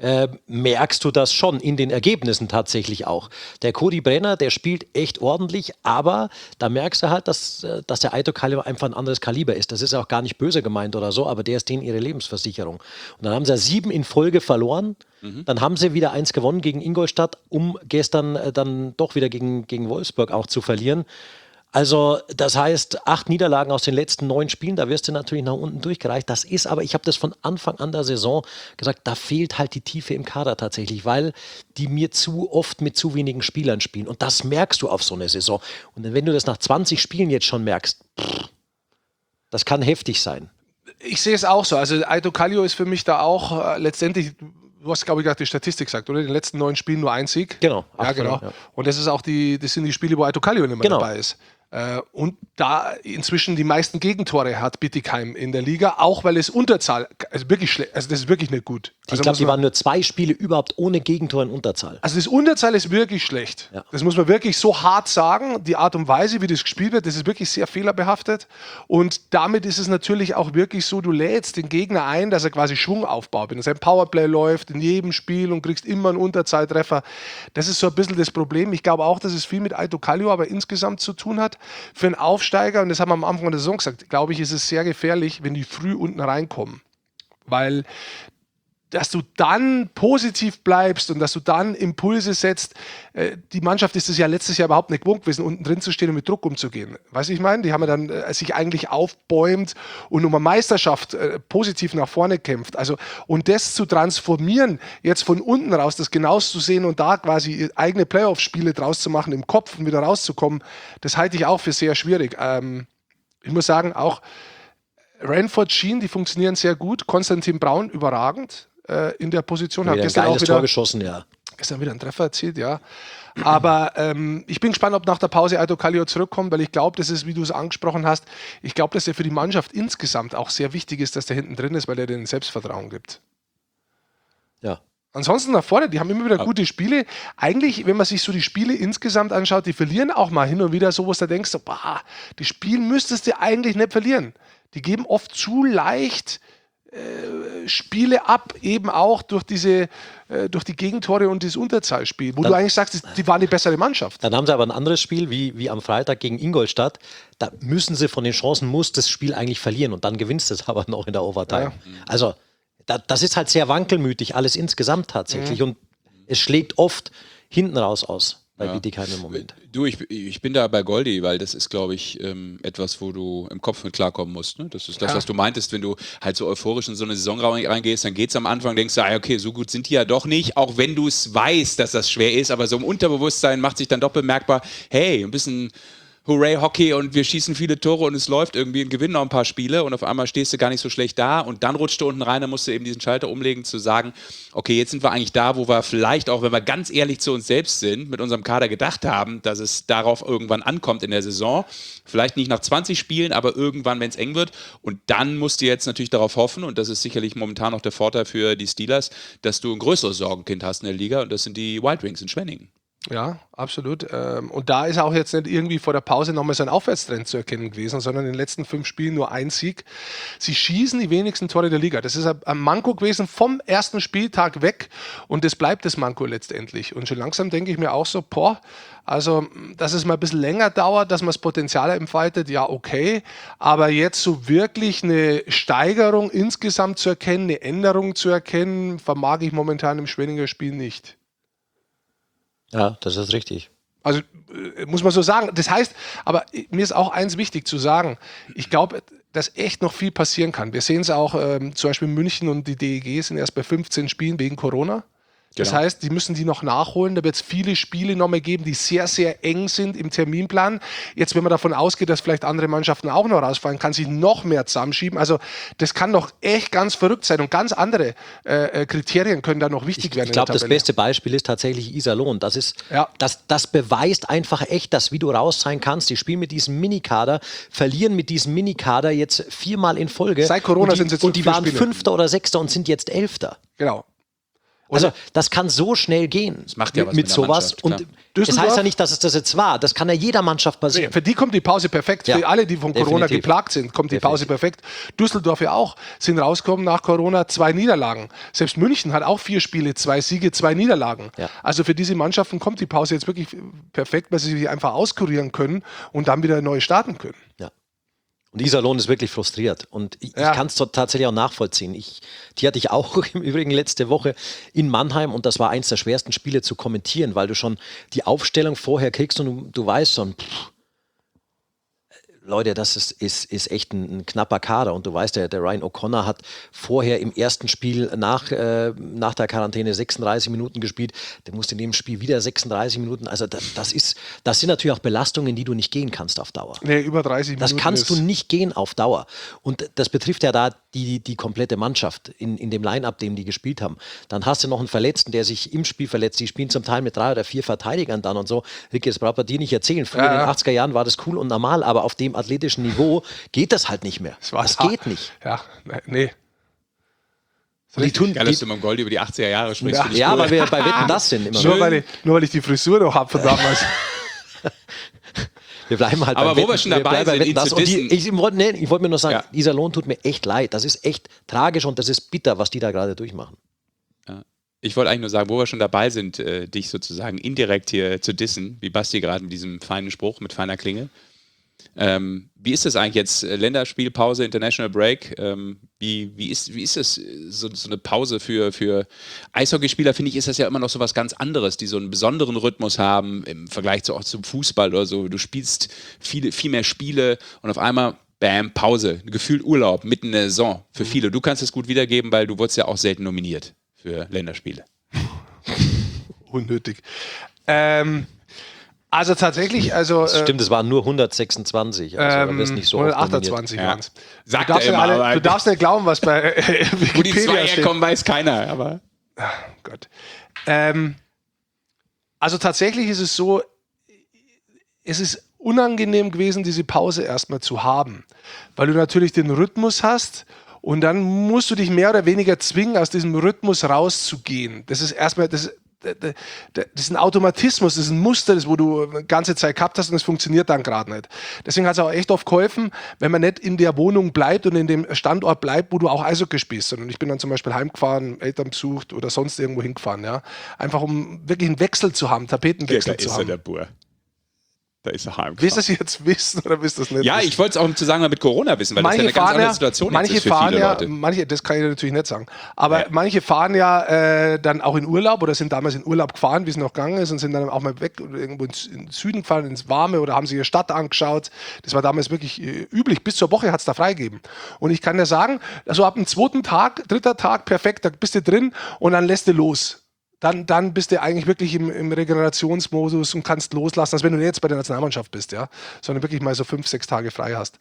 merkst du das schon in den Ergebnissen tatsächlich auch. Der Cody Brenner, der spielt echt ordentlich, aber da merkst du halt, dass der Aitokal einfach ein anderes Kaliber ist. Das ist auch gar nicht böse gemeint oder so, aber der ist denen ihre Lebensversicherung. Und dann haben sie 7 in Folge verloren. Dann haben sie wieder 1 gewonnen gegen Ingolstadt, um gestern dann doch wieder gegen Wolfsburg auch zu verlieren. Also das heißt, 8 Niederlagen aus den letzten 9 Spielen, da wirst du natürlich nach unten durchgereicht. Das ist aber, ich habe das von Anfang an der Saison gesagt, da fehlt halt die Tiefe im Kader tatsächlich, weil die mir zu oft mit zu wenigen Spielern spielen. Und das merkst du auf so einer Saison. Und wenn du das nach 20 Spielen jetzt schon merkst, das kann heftig sein. Ich sehe es auch so. Also Aito Kallio ist für mich da auch letztendlich, du hast, glaube ich, gerade die Statistik gesagt, oder? In den letzten 9 Spielen nur 1 Sieg. Genau. Ja, genau. Ja. Und das ist auch das sind die Spiele, wo Aito Kallio nicht mehr Genau. dabei ist. Und da inzwischen die meisten Gegentore hat Bietigheim in der Liga, auch weil es Unterzahl, also wirklich schlecht, also das ist wirklich nicht gut. Ich Also glaube, muss die man- waren nur 2 Spiele überhaupt ohne Gegentor in Unterzahl. Also das Unterzahl ist wirklich schlecht. Ja. Das muss man wirklich so hart sagen. Die Art und Weise, wie das gespielt wird, das ist wirklich sehr fehlerbehaftet. Und damit ist es natürlich auch wirklich so, du lädst den Gegner ein, dass er quasi Schwung aufbaut. Wenn sein Powerplay läuft in jedem Spiel und kriegst immer einen Unterzahltreffer. Das ist so ein bisschen das Problem. Ich glaube auch, dass es viel mit Aito Kallio aber insgesamt zu tun hat. Für einen Aufsteiger, und das haben wir am Anfang der Saison gesagt, glaube ich, ist es sehr gefährlich, wenn die früh unten reinkommen. Weil dass du dann positiv bleibst und dass du dann Impulse setzt. Die Mannschaft ist es ja letztes Jahr überhaupt nicht gewohnt gewesen, unten drin zu stehen und mit Druck umzugehen. Weißt du, ich meine? Die haben ja dann sich eigentlich aufbäumt und um eine Meisterschaft positiv nach vorne kämpft. Also, und das zu transformieren, jetzt von unten raus, das genauso zu sehen und da quasi eigene Playoff-Spiele draus zu machen, im Kopf und wieder rauszukommen, das halte ich auch für sehr schwierig. Ich muss sagen, auch Ranford, Sheen, die funktionieren sehr gut. Konstantin Braun, überragend in der Position. Hat Wieder ein gestern auch geiles wieder Tor geschossen, ja. gestern wieder einen Treffer erzielt, ja. Aber ich bin gespannt, ob nach der Pause Aito Kallio zurückkommt, weil ich glaube, das ist, wie du es angesprochen hast, ich glaube, dass er für die Mannschaft insgesamt auch sehr wichtig ist, dass der hinten drin ist, weil er denen Selbstvertrauen gibt. Ja. Ansonsten nach vorne, die haben immer wieder gute Spiele. Eigentlich, wenn man sich so die Spiele insgesamt anschaut, die verlieren auch mal hin und wieder so, wo du denkst, so, die Spiele müsstest du eigentlich nicht verlieren. Die geben oft zu leicht Spiele ab, eben auch durch die Gegentore und das Unterzahlspiel, wo du eigentlich sagst, die waren die bessere Mannschaft. Dann haben sie aber ein anderes Spiel, wie am Freitag gegen Ingolstadt. Da müssen sie von den Chancen, muss das Spiel eigentlich verlieren und dann gewinnst du es aber noch in der Overtime. Ja. Also das ist halt sehr wankelmütig, alles insgesamt tatsächlich. Und es schlägt oft hinten raus aus bei Bietigheim im Moment. Du, ich bin da bei Goldi, weil das ist, glaube ich, etwas, wo du im Kopf mit klarkommen musst. Ne? Das ist das, was du meintest, wenn du halt so euphorisch in so eine Saison reingehst, dann geht es am Anfang, denkst du, okay, so gut sind die ja doch nicht, auch wenn du es weißt, dass das schwer ist, aber so im Unterbewusstsein macht sich dann doch bemerkbar, hey, ein bisschen Hooray, Hockey und wir schießen viele Tore und es läuft irgendwie und gewinnen noch ein paar Spiele und auf einmal stehst du gar nicht so schlecht da und dann rutscht du unten rein, dann musst du eben diesen Schalter umlegen, zu sagen, okay, jetzt sind wir eigentlich da, wo wir vielleicht auch, wenn wir ganz ehrlich zu uns selbst sind, mit unserem Kader gedacht haben, dass es darauf irgendwann ankommt in der Saison, vielleicht nicht nach 20 Spielen, aber irgendwann, wenn es eng wird und dann musst du jetzt natürlich darauf hoffen und das ist sicherlich momentan noch der Vorteil für die Steelers, dass du ein größeres Sorgenkind hast in der Liga und das sind die Wild Wings in Schwenningen. Ja, absolut. Und da ist auch jetzt nicht irgendwie vor der Pause nochmal so ein Aufwärtstrend zu erkennen gewesen, sondern in den letzten 5 Spielen nur ein Sieg. Sie schießen die wenigsten Tore der Liga. Das ist ein Manko gewesen vom ersten Spieltag weg und das bleibt das Manko letztendlich. Und schon langsam denke ich mir auch so, also dass es mal ein bisschen länger dauert, dass man das Potenzial entfaltet, ja okay, aber jetzt so wirklich eine Steigerung insgesamt zu erkennen, eine Änderung zu erkennen, vermag ich momentan im Schwenninger Spiel nicht. Ja, das ist richtig. Also muss man so sagen. Das heißt, aber mir ist auch eins wichtig zu sagen. Ich glaube, dass echt noch viel passieren kann. Wir sehen es auch, zum Beispiel München und die DEG sind erst bei 15 Spielen wegen Corona. Das heißt, die müssen die noch nachholen. Da wird es viele Spiele noch mehr geben, die sehr, sehr eng sind im Terminplan. Jetzt, wenn man davon ausgeht, dass vielleicht andere Mannschaften auch noch rausfallen, kann sich noch mehr zusammenschieben. Also das kann doch echt ganz verrückt sein. Und ganz andere Kriterien können da noch wichtig werden. Ich glaube, das beste Beispiel ist tatsächlich Iserlohn. Das beweist einfach echt, dass wie du raus sein kannst. Die spielen mit diesem Minikader, verlieren mit diesem Minikader jetzt 4-mal in Folge. Seit Corona sind sie jetzt und die waren 5. oder 6. und sind jetzt 11. Genau. Also das kann so schnell gehen. Das macht ja was mit sowas. Und das heißt ja nicht, dass es das jetzt war. Das kann ja jeder Mannschaft passieren. Für die kommt die Pause perfekt. Ja, für alle, die von Corona geplagt sind, kommt die Pause perfekt. Düsseldorf ja auch. Sind rausgekommen nach Corona 2 Niederlagen. Selbst München hat auch 4 Spiele, 2 Siege, 2 Niederlagen. Ja. Also für diese Mannschaften kommt die Pause jetzt wirklich perfekt, weil sie sich einfach auskurieren können und dann wieder neu starten können. Ja. Und Iserlohn ist wirklich frustriert. Und ich kann es tatsächlich auch nachvollziehen. Die hatte ich auch im Übrigen letzte Woche in Mannheim und das war eins der schwersten Spiele zu kommentieren, weil du schon die Aufstellung vorher kriegst und du weißt schon, Leute, das ist echt ein knapper Kader und du weißt, der Ryan O'Connor hat vorher im ersten Spiel nach der Quarantäne 36 Minuten gespielt, der musste in dem Spiel wieder 36 Minuten, also das sind natürlich auch Belastungen, die du nicht gehen kannst auf Dauer. Nee, über 30 Minuten. Das kannst du nicht gehen auf Dauer und das betrifft ja da die komplette Mannschaft in dem Line-Up, dem die gespielt haben. Dann hast du noch einen Verletzten, der sich im Spiel verletzt, die spielen zum Teil mit 3 oder 4 Verteidigern dann und so. Ricky, das braucht man dir nicht erzählen. Früher in den 80er Jahren war das cool und normal, aber auf dem athletischen Niveau geht das halt nicht mehr. Das geht nicht. Ja, nee. Die tun geil, dass du mit dem Gold über die 80er Jahre sprichst. Ja, weil wir bei Wetten das sind. Immer nur weil ich die Frisur noch habe von damals. Wir bleiben halt aber wo wir schon dabei sind, ich wollte mir nur sagen, Iserlohn tut mir echt leid. Das ist echt tragisch und das ist bitter, was die da gerade durchmachen. Ja. Ich wollte eigentlich nur sagen, wo wir schon dabei sind, dich sozusagen indirekt hier zu dissen, wie Basti gerade mit diesem feinen Spruch, mit feiner Klinge. Wie ist das eigentlich jetzt? Länderspielpause, International Break. Wie ist das so eine Pause für Eishockeyspieler? Finde ich, ist das ja immer noch so was ganz anderes, die so einen besonderen Rhythmus haben im Vergleich auch zum Fußball oder so. Du spielst viel mehr Spiele und auf einmal, bam, Pause. Gefühlt Urlaub mitten in der Saison für viele. Du kannst es gut wiedergeben, weil du wurdest ja auch selten nominiert für Länderspiele. Unnötig. Also tatsächlich, stimmt, es waren nur 126, also das ist nicht so 128 waren es. Du darfst nicht glauben, was bei Wikipedia steht. Wo die 2 herkommen, weiß keiner, aber... Ach Gott. Also tatsächlich ist es so, es ist unangenehm gewesen, diese Pause erstmal zu haben, weil du natürlich den Rhythmus hast und dann musst du dich mehr oder weniger zwingen, aus diesem Rhythmus rauszugehen. Das ist erstmal, das ist ein Automatismus, das ist ein Muster, das wo du eine ganze Zeit gehabt hast und es funktioniert dann gerade nicht. Deswegen hat es auch echt oft geholfen, wenn man nicht in der Wohnung bleibt und in dem Standort bleibt, wo du auch Eishockey spielst. Sondern ich bin dann zum Beispiel heimgefahren, Eltern besucht oder sonst irgendwo hingefahren. Ja? Einfach um wirklich einen Wechsel zu haben, Tapetenwechsel zu haben. Der Bur. Da ist er heimgefahren. Willst du das jetzt wissen oder willst du das nicht Ja, wissen? ich wollte es auch zu sagen, mit Corona wissen, weil das ja eine ganz andere Situation manche ist für fahren viele ja, Leute. manche, das kann ich natürlich nicht sagen, aber Ja. manche fahren ja dann auch in Urlaub oder sind damals in Urlaub gefahren, wie es noch gegangen ist und sind dann auch mal weg oder irgendwo in den Süden gefahren, ins Warme oder haben sich ihre Stadt angeschaut. Das war damals wirklich üblich. Bis zur Woche hat es da freigegeben. Und ich kann dir sagen, also ab dem 2. Tag, 3. Tag, perfekt, da bist du drin und dann lässt du los. Dann bist du eigentlich wirklich im Regenerationsmodus und kannst loslassen, als wenn du nicht jetzt bei der Nationalmannschaft bist, ja, sondern wirklich mal so 5, 6 Tage frei hast.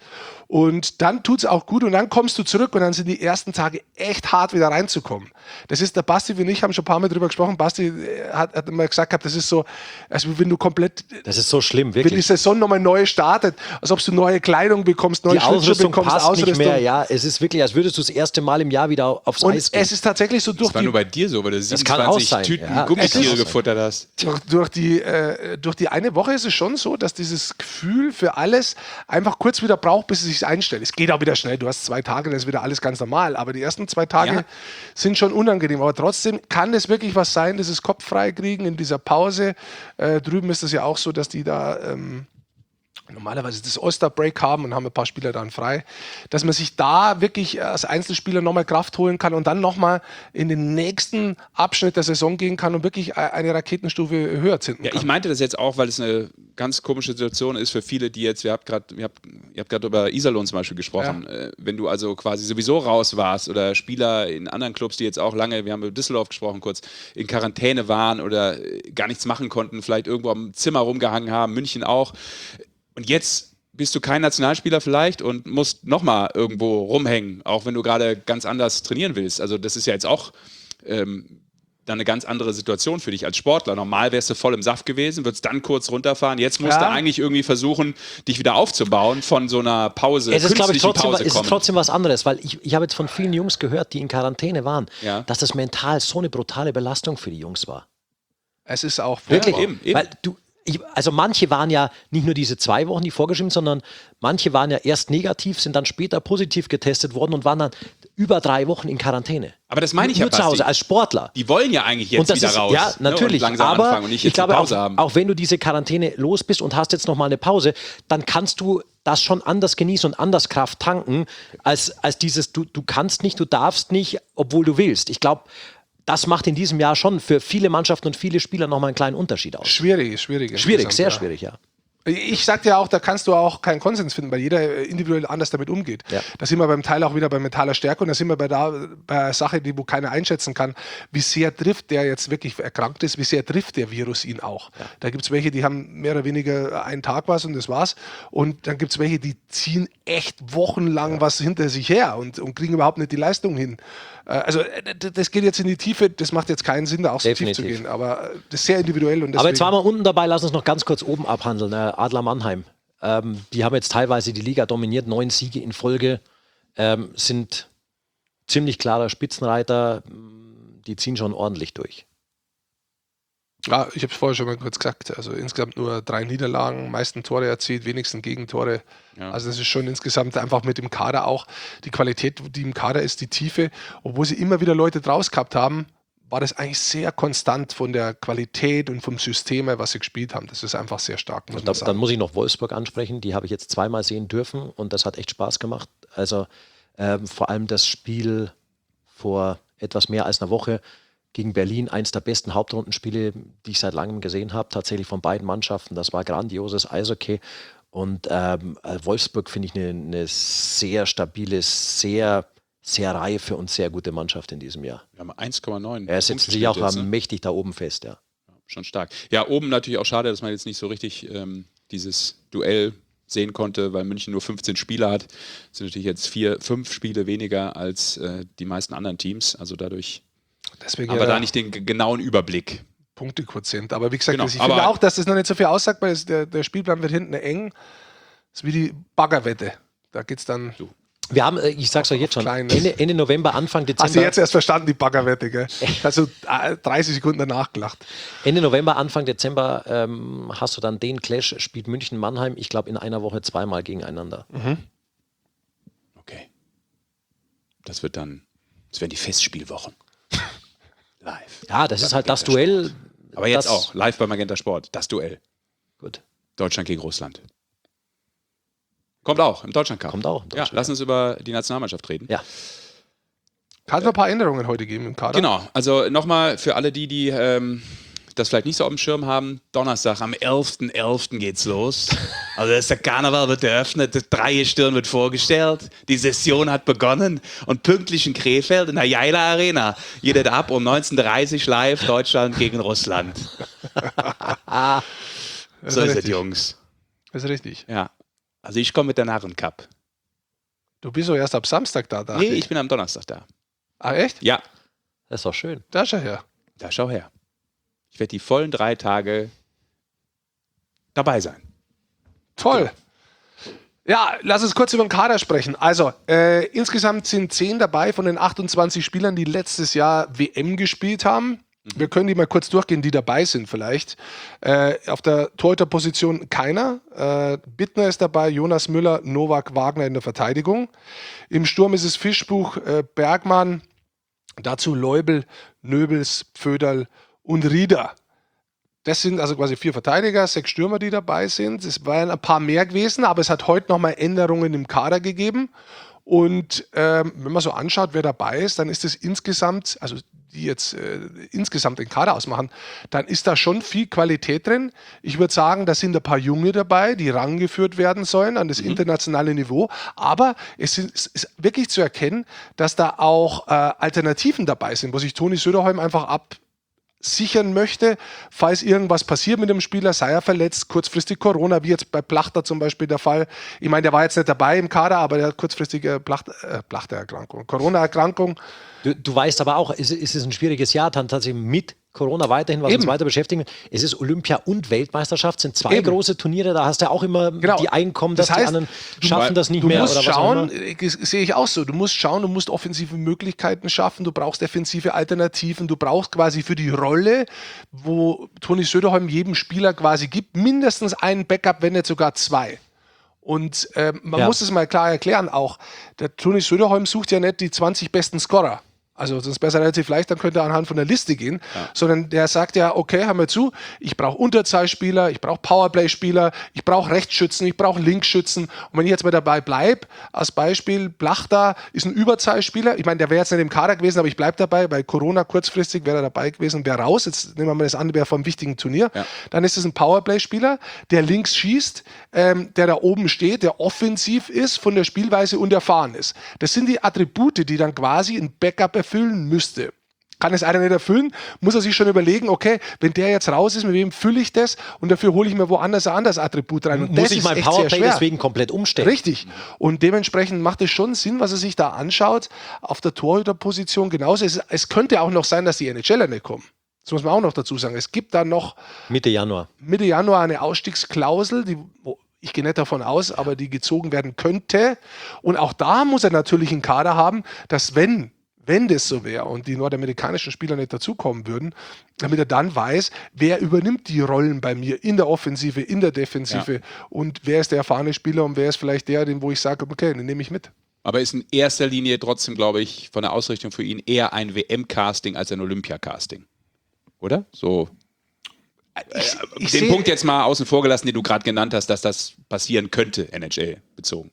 Und dann tut es auch gut und dann kommst du zurück und dann sind die ersten Tage echt hart, wieder reinzukommen. Das ist der Basti und ich haben schon ein paar Mal drüber gesprochen. Basti hat immer gesagt, das ist so, also wenn du komplett, Das ist so schlimm, wenn die wirklich. Saison nochmal neu startet, als ob du neue Kleidung bekommst, neue Die Schlittschuhe Ausrüstung bekommst, passt nicht Ausrüstung. mehr. Ja, es ist wirklich, als würdest du das erste Mal im Jahr wieder aufs Und Eis gehen. es ist tatsächlich so durch Das war die nur bei dir so, weil du Das kann auch 27 sein, Tüten ja. Gummitiere Es ist- gefuttert hast. Durch die eine Woche ist es schon so, dass dieses Gefühl für alles einfach kurz wieder braucht, bis es sich einstellt. Es geht auch wieder schnell. Du hast 2 Tage, dann ist wieder alles ganz normal. Aber die ersten 2 Tage Ja. sind schon unangenehm. Aber trotzdem kann es wirklich was sein, dieses Kopf frei kriegen in dieser Pause. Drüben ist es ja auch so, dass die da normalerweise das All-Star-Break haben und haben ein paar Spieler dann frei, dass man sich da wirklich als Einzelspieler nochmal Kraft holen kann und dann nochmal in den nächsten Abschnitt der Saison gehen kann und wirklich eine Raketenstufe höher zünden Ja, kann. ich meinte das jetzt auch, weil es eine ganz komische Situation ist für viele, die jetzt, ihr habt gerade über Iserlohn zum Beispiel gesprochen, wenn du also quasi sowieso raus warst oder Spieler in anderen Clubs, die jetzt auch lange, wir haben über Düsseldorf gesprochen kurz, in Quarantäne waren oder gar nichts machen konnten, vielleicht irgendwo am Zimmer rumgehangen haben, München auch. Und jetzt bist du kein Nationalspieler vielleicht und musst nochmal irgendwo rumhängen, auch wenn du gerade ganz anders trainieren willst. Also das ist ja jetzt auch dann eine ganz andere Situation für dich als Sportler. Normal wärst du voll im Saft gewesen, würdest dann kurz runterfahren. Jetzt musst du eigentlich irgendwie versuchen, dich wieder aufzubauen von so einer Pause, Es ist, glaube ich, künstlichen trotzdem, Pause es ist trotzdem was anderes, weil ich habe jetzt von vielen Jungs gehört, die in Quarantäne waren, Ja. dass das mental so eine brutale Belastung für die Jungs war. Es ist auch Wirklich, eben. weil also manche waren ja nicht nur diese 2 Wochen, die vorgeschrieben, sondern manche waren ja erst negativ, sind dann später positiv getestet worden und waren dann über 3 Wochen in Quarantäne. Aber das meine ich ja, Nur zu Hause, Basti. als Sportler. Die wollen ja eigentlich jetzt Und das wieder ist, raus. ja, natürlich, Ne, und langsam aber anfangen und nicht ich jetzt glaube, eine Pause haben. auch wenn du diese Quarantäne los bist und hast jetzt nochmal eine Pause, dann kannst du das schon anders genießen und anders Kraft tanken, als dieses, du kannst nicht, du darfst nicht, obwohl du willst. Ich glaube, das macht in diesem Jahr schon für viele Mannschaften und viele Spieler nochmal einen kleinen Unterschied aus. schwierig. Schwierig, insgesamt, sehr ja. schwierig, ja. Ich sagte ja auch, da kannst du auch keinen Konsens finden, weil jeder individuell anders damit umgeht. Ja. Da sind wir beim Teil auch wieder bei mentaler Stärke und da sind wir bei einer Sache, wo keiner einschätzen kann, wie sehr trifft der jetzt wirklich erkrankt ist, wie sehr trifft der Virus ihn auch. Ja. Da gibt es welche, die haben mehr oder weniger einen Tag was und das war's. Und dann gibt es welche, die ziehen echt wochenlang was hinter sich her und kriegen überhaupt nicht die Leistung hin. Also das geht jetzt in die Tiefe, das macht jetzt keinen Sinn, da auch so tief zu gehen, aber das ist sehr individuell. Und Aber jetzt waren wir unten dabei, lass uns noch ganz kurz oben abhandeln. Adler Mannheim, die haben jetzt teilweise die Liga dominiert, 9 Siege in Folge, sind ziemlich klarer Spitzenreiter, die ziehen schon ordentlich durch. Ja, ich habe es vorher schon mal kurz gesagt, also insgesamt nur 3 Niederlagen, meisten Tore erzielt, wenigsten Gegentore. Ja. Also das ist schon insgesamt einfach mit dem Kader auch die Qualität, die im Kader ist, die Tiefe. Obwohl sie immer wieder Leute draus gehabt haben, war das eigentlich sehr konstant von der Qualität und vom System her, was sie gespielt haben. Das ist einfach sehr stark. Muss man sagen. Dann muss ich noch Wolfsburg ansprechen, die habe ich jetzt 2-mal sehen dürfen und das hat echt Spaß gemacht. Also vor allem das Spiel vor etwas mehr als einer Woche gegen Berlin, eins der besten Hauptrundenspiele, die ich seit langem gesehen habe, tatsächlich von beiden Mannschaften. Das war grandioses Eishockey. Und Wolfsburg finde ich eine sehr stabile, sehr reife und sehr gute Mannschaft in diesem Jahr. Wir haben 1,9. Er setzt sich auch mächtig da oben fest, ja. Schon stark. Ja, oben natürlich auch schade, dass man jetzt nicht so richtig dieses Duell sehen konnte, weil München nur 15 Spieler hat. Das sind natürlich jetzt 5 Spiele weniger als die meisten anderen Teams. Also dadurch Deswegen aber da nicht den genauen Überblick. Punktequotient. Aber wie gesagt, Genau, ich finde auch, dass das noch nicht so viel aussagt, weil der Spielplan wird hinten eng. Das ist wie die Baggerwette. Da geht es dann. Wir haben, ich sag's euch jetzt schon, Kleines. Ende November, Anfang Dezember. Hast du jetzt erst verstanden, die Baggerwette, gell? Also 30 Sekunden danach gelacht. Ende November, Anfang Dezember hast du dann den Clash, spielt München-Mannheim, ich glaube in einer Woche zweimal gegeneinander. Okay. Das werden die Festspielwochen. Live. Ja, das ist halt das Duell. Aber jetzt das, auch, live bei Magenta Sport, das Duell. Gut. Deutschland gegen Russland. Kommt auch im Deutschland Cup. Kommt auch im Deutschland Ja, lass uns über die Nationalmannschaft reden. Ja. Kann es noch ein paar Änderungen heute geben im Kader? Genau, also nochmal für alle die das vielleicht nicht so auf dem Schirm haben, Donnerstag am 11.11. geht's los. Also der Karneval wird eröffnet, das Dreigestirn wird vorgestellt, die Session hat begonnen und pünktlich in Krefeld in der Jaila Arena geht es ab um 19:30 Uhr live Deutschland gegen Russland. So ist es, Jungs. Das ist richtig. Ja, also ich komme mit der Narrencup. Du bist doch erst ab Samstag da. Nee, ich bin am Donnerstag da. Ah, echt? Ja, Das ist doch schön. Da ist er her. da schau her. Ich werde die vollen 3 Tage dabei sein. Toll. Ja, lass uns kurz über den Kader sprechen. Also, insgesamt sind 10 dabei von den 28 Spielern, die letztes Jahr WM gespielt haben. Wir können die mal kurz durchgehen, die dabei sind vielleicht. Auf der Torhüterposition keiner. Bittner ist dabei, Jonas Müller, Novak, Wagner in der Verteidigung. Im Sturm ist es Fischbuch, Bergmann, dazu Leubel, Nöbels, Pföderl und Rieder. Das sind also quasi 4 Verteidiger, 6 Stürmer, die dabei sind. Es waren ein paar mehr gewesen, aber es hat heute nochmal Änderungen im Kader gegeben. Und wenn man so anschaut, wer dabei ist, dann ist es insgesamt, also die jetzt insgesamt den Kader ausmachen, dann ist da schon viel Qualität drin. Ich würde sagen, da sind ein paar Junge dabei, die rangeführt werden sollen an das internationale Niveau. Aber es ist wirklich zu erkennen, dass da auch Alternativen dabei sind, wo sich Toni Söderholm einfach absichern möchte, falls irgendwas passiert mit dem Spieler, sei er verletzt, kurzfristig Corona, wie jetzt bei Plachter zum Beispiel der Fall. Ich meine, der war jetzt nicht dabei im Kader, aber der hat kurzfristige Plachtererkrankung, Corona-Erkrankung. Du weißt aber auch, es ist ein schwieriges Jahr, dann tatsächlich mit Corona weiterhin, was uns weiter beschäftigen wird. Es ist Olympia und Weltmeisterschaft, sind 2 große Turniere, da hast du auch immer die Einkommen, dass die anderen schaffen das nicht mehr. Du musst oder schauen, sehe ich auch so, du musst schauen, du musst offensive Möglichkeiten schaffen, du brauchst defensive Alternativen, du brauchst quasi für die Rolle, wo Toni Söderholm jedem Spieler quasi gibt, mindestens einen Backup, wenn nicht sogar 2. Und man muss es mal klar erklären auch, der Toni Söderholm sucht ja nicht die 20 besten Scorer. Also sonst besser relativ leicht, dann könnte er anhand von der Liste gehen. Sondern der sagt ja, okay, hör mal zu, ich brauche Unterzahlspieler, ich brauche Powerplay-Spieler, ich brauche Rechtsschützen, ich brauche Linksschützen. Und wenn ich jetzt mal dabei bleibe, als Beispiel, Plachter ist ein Überzahlspieler. Ich meine, der wäre jetzt nicht im Kader gewesen, aber ich bleibe dabei, bei Corona kurzfristig wäre er dabei gewesen, wäre raus. Jetzt nehmen wir mal das an, wäre vom wichtigen Turnier. Ja. Dann ist es ein Powerplay-Spieler, der links schießt, der da oben steht, der offensiv ist, von der Spielweise und erfahren ist. Das sind die Attribute, die dann quasi ein Backup erfüllen müsste. Kann es einer nicht erfüllen, muss er sich schon überlegen, okay, wenn der jetzt raus ist, mit wem fülle ich das und dafür hole ich mir woanders ein anderes Attribut rein. Und muss das ich ist mein echt Powerplay sehr schwer. deswegen komplett umstellen. Richtig. Und dementsprechend macht es schon Sinn, was er sich da anschaut, auf der Torhüterposition genauso. Es könnte auch noch sein, dass die NHLer nicht kommen. Das muss man auch noch dazu sagen. Es gibt da noch Mitte Januar eine Ausstiegsklausel, ich gehe nicht davon aus, aber die gezogen werden könnte. Und auch da muss er natürlich einen Kader haben, dass wenn das so wäre und die nordamerikanischen Spieler nicht dazukommen würden, damit er dann weiß, wer übernimmt die Rollen bei mir in der Offensive, in der Defensive und wer ist der erfahrene Spieler und wer ist vielleicht der, wo ich sage, okay, den nehme ich mit. Aber ist in erster Linie trotzdem, glaube ich, von der Ausrichtung für ihn eher ein WM-Casting als ein Olympia-Casting. Oder? So. Ich den Punkt jetzt mal außen vor gelassen, den du gerade genannt hast, dass das passieren könnte, NHL bezogen.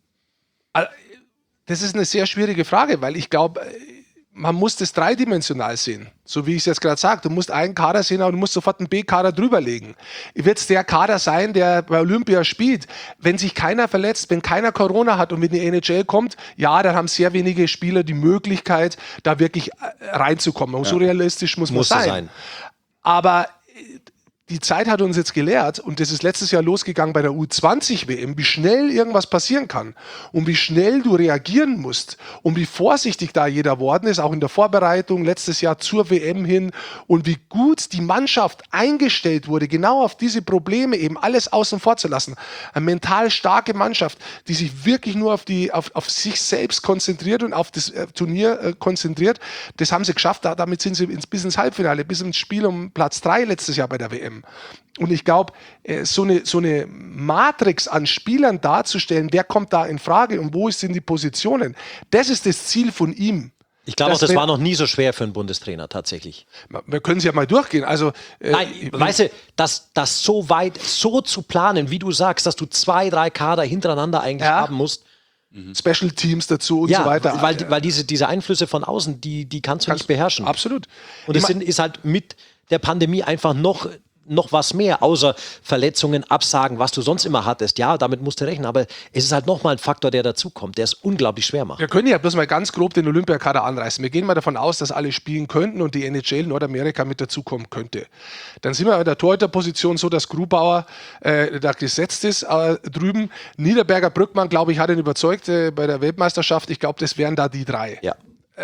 Das ist eine sehr schwierige Frage, weil ich glaube, man muss das dreidimensional sehen. So wie ich es jetzt gerade sage. Du musst einen Kader sehen, aber du musst sofort einen B-Kader drüberlegen. Wird es der Kader sein, der bei Olympia spielt? Wenn sich keiner verletzt, wenn keiner Corona hat und wenn die NHL kommt, ja, dann haben sehr wenige Spieler die Möglichkeit, da wirklich reinzukommen. Und so realistisch muss man sein. Aber die Zeit hat uns jetzt gelehrt, und das ist letztes Jahr losgegangen bei der U20-WM, wie schnell irgendwas passieren kann und wie schnell du reagieren musst und wie vorsichtig da jeder worden ist, auch in der Vorbereitung letztes Jahr zur WM hin, und wie gut die Mannschaft eingestellt wurde, genau auf diese Probleme eben alles außen vor zu lassen. Eine mental starke Mannschaft, die sich wirklich nur auf sich selbst konzentriert und auf das Turnier konzentriert. Das haben sie geschafft, damit sind sie bis ins Halbfinale, bis ins Spiel um Platz 3 letztes Jahr bei der WM. Und ich glaube, so eine Matrix an Spielern darzustellen, wer kommt da in Frage und wo sind die Positionen, das ist das Ziel von ihm. Ich glaube auch, das war noch nie so schwer für einen Bundestrainer tatsächlich. Wir können es ja mal durchgehen. Also, Nein, weißt du, das so weit so zu planen, wie du sagst, dass du 2, 3 Kader hintereinander eigentlich haben musst. Special Teams dazu und so weiter. Weil diese Einflüsse von außen, die kannst du nicht beherrschen. Absolut. Und es ist halt mit der Pandemie einfach noch was mehr, außer Verletzungen, Absagen, was du sonst immer hattest. Ja, damit musst du rechnen, aber es ist halt nochmal ein Faktor, der dazukommt, der es unglaublich schwer macht. Wir können ja bloß mal ganz grob den Olympiakader anreißen. Wir gehen mal davon aus, dass alle spielen könnten und die NHL Nordamerika mit dazukommen könnte. Dann sind wir in der Torhüterposition so, dass Grubauer da gesetzt ist drüben. Niederberger, Brückmann, glaube ich, hat ihn überzeugt bei der Weltmeisterschaft. Ich glaube, das wären da die 3. Ja.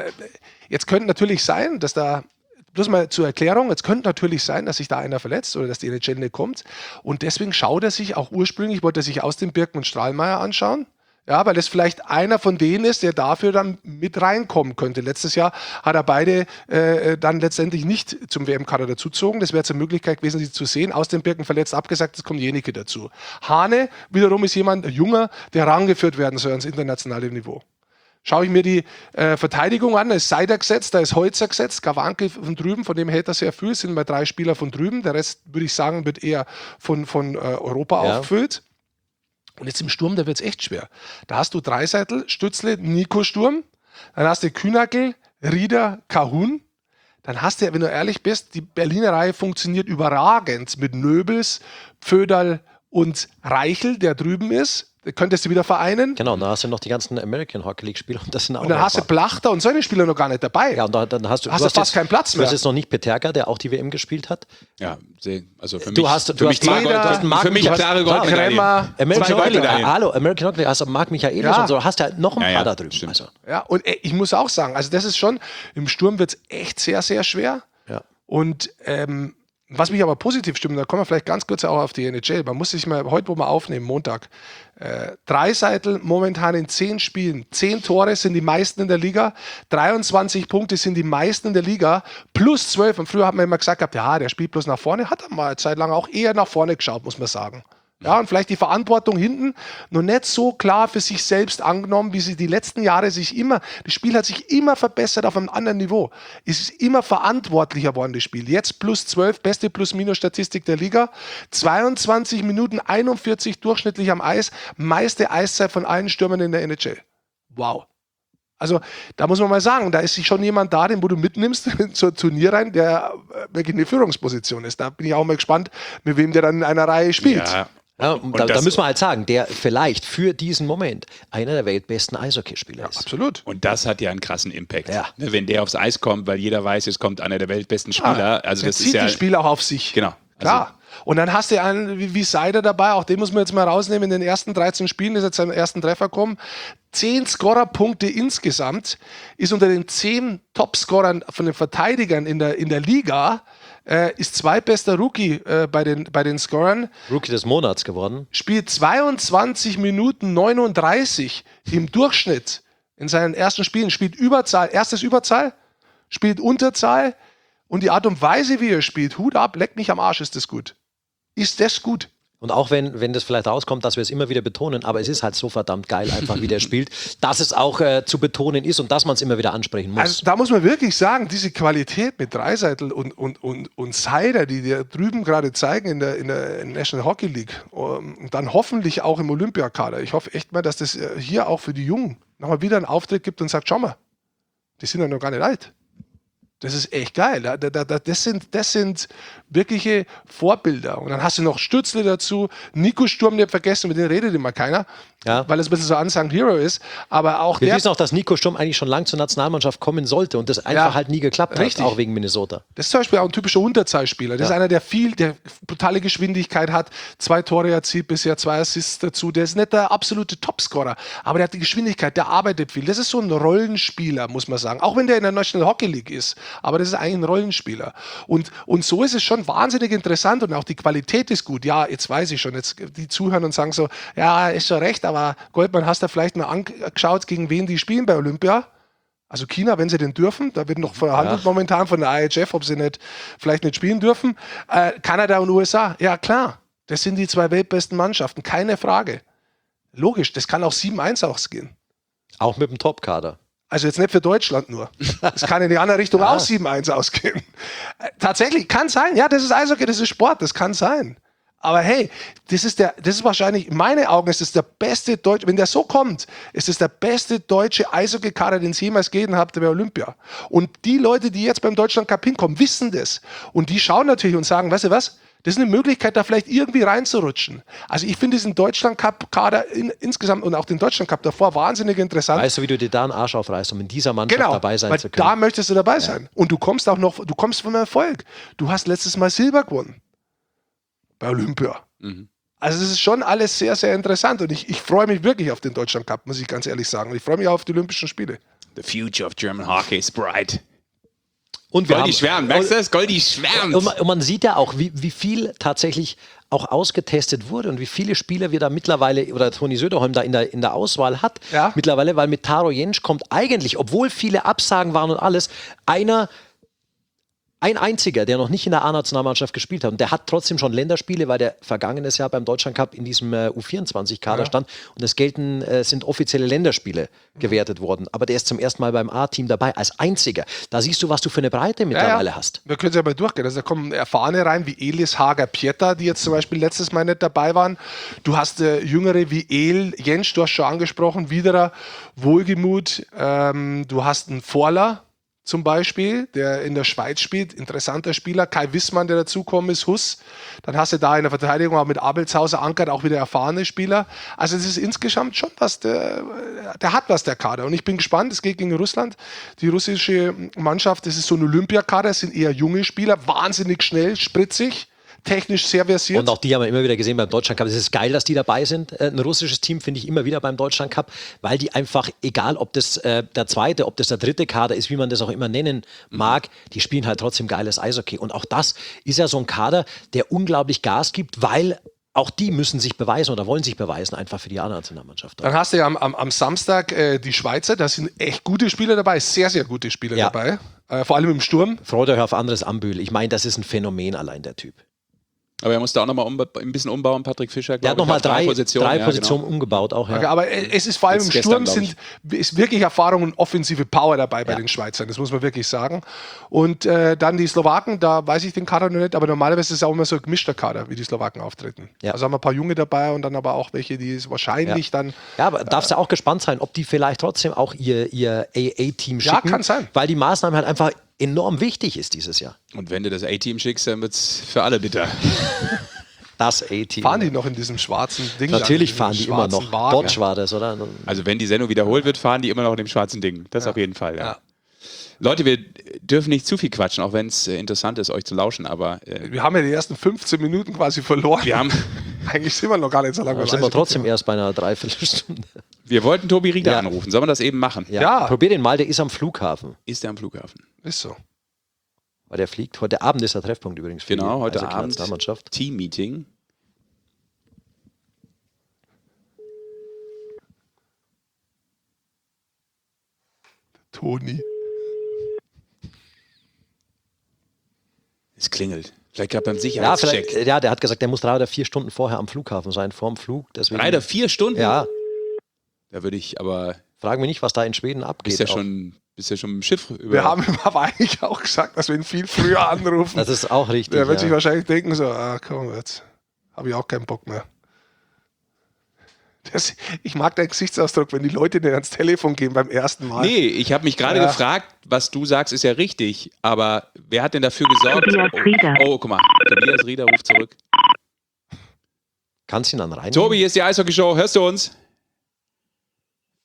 Jetzt könnte natürlich sein, dass da, bloß mal zur Erklärung, es könnte natürlich sein, dass sich da einer verletzt oder dass die NHL nicht kommt. Und deswegen schaut er sich auch ursprünglich, wollte er sich aus dem Birken und Strahlmeier anschauen. Ja, weil es vielleicht einer von denen ist, der dafür dann mit reinkommen könnte. Letztes Jahr hat er beide dann letztendlich nicht zum WM-Kader dazugezogen. Das wäre jetzt eine Möglichkeit gewesen, sie zu sehen. Aus dem Birken verletzt, abgesagt, es kommt Jenike dazu. Hane wiederum ist jemand, ein Junger, der rangeführt werden soll ans internationale Niveau. Schaue ich mir die Verteidigung an, da ist Seider gesetzt, da ist Holzer gesetzt, Gawanke von drüben, von dem hält er sehr viel, es sind mal 3 Spieler von drüben, der Rest, würde ich sagen, wird eher von Europa aufgefüllt. Und jetzt im Sturm, da wird es echt schwer. Da hast du Dreiseitel, Stützle, Nico Sturm, dann hast du Kühnackel, Rieder, Kahun, dann hast du, wenn du ehrlich bist, die Berliner Reihe funktioniert überragend mit Nöbels, Pföderl und Reichel, der drüben ist. Könntest du wieder vereinen. Genau, und dann hast du noch die ganzen American Hockey League Spieler. Und dann hast du Plachter und solche Spieler noch gar nicht dabei. Ja, und dann hast du fast jetzt keinen Platz mehr. Du hast jetzt noch nicht Peterka, der auch die WM gespielt hat. Ja, also für mich. Du hast für mich klare Goldmedaille. American Hockey, also Marc Michaelis und so, hast du halt noch ein paar da drüben. Also. Ja, und ich muss auch sagen, also das ist schon, im Sturm wird es echt sehr, sehr schwer. Ja. Und was mich aber positiv stimmt, da kommen wir vielleicht ganz kurz auch auf die NHL. Man muss sich mal, heute wo wir aufnehmen, Montag, Dreiseitel momentan in 10 Spielen, 10 Tore sind die meisten in der Liga, 23 Punkte sind die meisten in der Liga, plus 12. Und früher hat man immer gesagt, ja, der spielt bloß nach vorne, hat er mal eine Zeit lang auch eher nach vorne geschaut, muss man sagen. Ja, und vielleicht die Verantwortung hinten noch nicht so klar für sich selbst angenommen, wie sie die letzten Jahre das Spiel hat sich immer verbessert auf einem anderen Niveau. Es ist immer verantwortlicher geworden, das Spiel. Jetzt plus 12, beste Plus-Minus-Statistik der Liga, 22 Minuten 41 durchschnittlich am Eis, meiste Eiszeit von allen Stürmern in der NHL. Wow. Also da muss man mal sagen, da ist schon jemand da, den wo du mitnimmst zur Turnier rein, der wirklich eine Führungsposition ist. Da bin ich auch mal gespannt, mit wem der dann in einer Reihe spielt. Ja. Ja, und da müssen wir halt sagen, der vielleicht für diesen Moment einer der weltbesten Eishockeyspieler ist. Absolut. Und das hat ja einen krassen Impact. Ja. Ne, wenn der aufs Eis kommt, weil jeder weiß, es kommt einer der weltbesten Spieler. Also das zieht ist ja das Spiel auch auf sich. Genau. Klar. Und dann hast du einen wie Seider dabei, auch den muss man jetzt mal rausnehmen, in den ersten 13 Spielen ist jetzt seinen ersten Treffer gekommen. 10 Scorerpunkte insgesamt, ist unter den 10 Topscorern von den Verteidigern in der Liga, ist zweitbester Rookie bei den Scorern. Rookie des Monats geworden. Spielt 22 Minuten 39 im Durchschnitt in seinen ersten Spielen. Spielt Überzahl, erstes Überzahl, spielt Unterzahl und die Art und Weise, wie er spielt, Hut ab, leck mich am Arsch, ist das gut. Ist das gut? Und auch wenn das vielleicht rauskommt, dass wir es immer wieder betonen, aber es ist halt so verdammt geil einfach, wie der spielt, dass es auch zu betonen ist und dass man es immer wieder ansprechen muss. Also da muss man wirklich sagen, diese Qualität mit Dreiseitel und Seider, die da drüben gerade zeigen in der National Hockey League und dann hoffentlich auch im Olympiakader. Ich hoffe echt mal, dass das hier auch für die Jungen nochmal wieder einen Auftritt gibt und sagt, schau mal, die sind ja noch gar nicht alt. Das ist echt geil. Das sind wirkliche Vorbilder. Und dann hast du noch Stützle dazu, Nico Sturm, nicht vergessen, mit denen redet immer keiner. Ja. weil es ein bisschen so Unsung Hero ist. Aber auch Wir der... wissen auch, dass Nico Sturm eigentlich schon lang zur Nationalmannschaft kommen sollte und das einfach halt nie geklappt richtig. hat, auch wegen Minnesota. Das ist zum Beispiel auch ein typischer Unterzahlspieler. Das ist einer, der brutale Geschwindigkeit hat, 2 Tore erzielt, bisher 2 Assists dazu. Der ist nicht der absolute Topscorer, aber der hat die Geschwindigkeit, der arbeitet viel. Das ist so ein Rollenspieler, muss man sagen. Auch wenn der in der National Hockey League ist, aber das ist eigentlich ein Rollenspieler. Und so ist es schon wahnsinnig interessant und auch die Qualität ist gut. Ja, jetzt weiß ich schon, jetzt die zuhören und sagen so, ja, ist schon recht, aber Goldmann, hast du vielleicht mal angeschaut, gegen wen die spielen bei Olympia? Also China, wenn sie denn dürfen, da wird noch verhandelt momentan von der IHF, ob sie vielleicht nicht spielen dürfen. Kanada und USA, ja klar, das sind die 2 weltbesten Mannschaften, keine Frage. Logisch, das kann auch 7-1 ausgehen. Auch mit dem Top-Kader. Also jetzt nicht für Deutschland nur. Das kann in die andere Richtung auch 7-1 ausgehen. Tatsächlich, kann sein. Ja, das ist Eishockey, das ist Sport, das kann sein. Aber hey, das ist wahrscheinlich, in meinen Augen ist es der beste deutsche, wenn der so kommt, ist es der beste deutsche Eishockey-Kader, den es jemals gegeben hat bei Olympia. Und die Leute, die jetzt beim Deutschland Cup hinkommen, wissen das. Und die schauen natürlich und sagen, weißt du was, das ist eine Möglichkeit, da vielleicht irgendwie reinzurutschen. Also ich finde diesen Deutschland Cup-Kader insgesamt und auch den Deutschland Cup davor wahnsinnig interessant. Weißt du, wie du dir da einen Arsch aufreißt, um in dieser Mannschaft dabei sein zu können? Da möchtest du dabei sein. Und du kommst vom Erfolg. Du hast letztes Mal Silber gewonnen. Bei Olympia. Also es ist schon alles sehr, sehr interessant und ich freue mich wirklich auf den Deutschland Cup, muss ich ganz ehrlich sagen. Und ich freue mich auch auf die Olympischen Spiele. The future of German hockey is bright. Und Goldi schwärmt, merkst du das? Goldi schwärmt. Und man sieht ja auch, wie viel tatsächlich auch ausgetestet wurde und wie viele Spieler wir da mittlerweile, oder Toni Söderholm da in der Auswahl hat. Ja. Mittlerweile, weil mit Taro Jensch kommt eigentlich, obwohl viele Absagen waren und alles, ein einziger, der noch nicht in der A-Nationalmannschaft gespielt hat. Und der hat trotzdem schon Länderspiele, weil der vergangenes Jahr beim Deutschland Cup in diesem U24-Kader stand. Und es sind offizielle Länderspiele gewertet worden. Aber der ist zum ersten Mal beim A-Team dabei, als einziger. Da siehst du, was du für eine Breite mittlerweile hast. Wir können es ja mal durchgehen. Also da kommen Erfahrene rein, wie Elis Hager-Pieter, die jetzt zum Beispiel letztes Mal nicht dabei waren. Du hast Jüngere wie Jentsch, du hast schon angesprochen, Widerer, Wohlgemuth. Du hast einen Vorler zum Beispiel, der in der Schweiz spielt, interessanter Spieler. Kai Wissmann, der dazukommen ist, Huss. Dann hast du da in der Verteidigung auch mit Abelshauser Ankert auch wieder erfahrene Spieler. Also es ist insgesamt schon was, der hat was, der Kader. Und ich bin gespannt, es geht gegen Russland. Die russische Mannschaft, das ist so ein Olympiakader, es sind eher junge Spieler, wahnsinnig schnell, spritzig, technisch sehr versiert. Und auch die haben wir immer wieder gesehen beim Deutschland Cup. Es ist geil, dass die dabei sind. Ein russisches Team finde ich immer wieder beim Deutschland Cup, weil die einfach, egal ob das der zweite, ob das der dritte Kader ist, wie man das auch immer nennen mag, die spielen halt trotzdem geiles Eishockey. Und auch das ist ja so ein Kader, der unglaublich Gas gibt, weil auch die müssen sich beweisen oder wollen sich beweisen, einfach für die A-Nationalmannschaft. Dann hast du ja am Samstag die Schweizer, da sind echt gute Spieler dabei, sehr, sehr gute Spieler dabei. Vor allem im Sturm. Freude auf anderes Ambühl. Ich meine, das ist ein Phänomen allein, der Typ. Aber er musste auch nochmal ein bisschen umbauen, Patrick Fischer. Der hat nochmal drei Positionen, Positionen umgebaut. Auch, ja. Okay, aber es ist vor allem Jetzt im Sturm gestern, ist wirklich Erfahrung und offensive Power dabei bei den Schweizern, das muss man wirklich sagen. Und dann die Slowaken, da weiß ich den Kader noch nicht, aber normalerweise ist es auch immer so ein gemischter Kader, wie die Slowaken auftreten. Ja. Also haben wir ein paar Junge dabei und dann aber auch welche, die es wahrscheinlich dann... Ja, aber darfst du auch gespannt sein, ob die vielleicht trotzdem auch ihr AA-Team schicken. Ja, kann sein. Weil die Maßnahme halt einfach enorm wichtig ist dieses Jahr. Und wenn du das A-Team schickst, dann wird es für alle bitter. Das A-Team. Fahren die noch in diesem schwarzen Ding? Natürlich fahren die immer noch. Wagen. Dodge war das, oder? Also wenn die Sendung wiederholt wird, fahren die immer noch in dem schwarzen Ding. Das auf jeden Fall, ja. Leute, wir dürfen nicht zu viel quatschen, auch wenn es interessant ist, euch zu lauschen, aber... wir haben ja die ersten 15 Minuten quasi verloren. Wir haben... Eigentlich sind wir noch gar nicht so lange. Dann sind wir trotzdem erst bei einer Dreiviertelstunde. Wir wollten Tobi Rieder anrufen. Sollen wir das eben machen? Ja. Probier den mal, der ist am Flughafen. Ist der am Flughafen? Ist so. Weil der fliegt. Heute Abend ist der Treffpunkt übrigens. Für Genau, die heute Eishockey-Nationalmannschaft. Abend Team-Meeting. Toni. Es klingelt. Vielleicht gerade beim Ja, Sicherheitscheck. der hat gesagt, der muss 3 oder 4 Stunden vorher am Flughafen sein, vorm Flug. Deswegen, 3 oder 4 Stunden? Ja. Da würde ich aber... Frag mich nicht, was da in Schweden abgeht. Bist ja schon im Schiff über... Wir haben ihm aber eigentlich auch gesagt, dass wir ihn viel früher anrufen. Das ist auch richtig. Der wird sich wahrscheinlich denken so, komm, jetzt habe ich auch keinen Bock mehr. Ich mag deinen Gesichtsausdruck, wenn die Leute dir ans Telefon gehen beim ersten Mal. Nee, ich habe mich gerade gefragt, was du sagst, ist ja richtig. Aber wer hat denn dafür gesorgt? Tobias Rieder. Oh, guck mal. Tobias Rieder ruft zurück. Kannst du ihn dann rein? Tobi, hier ist die Eishockey-Show. Hörst du uns?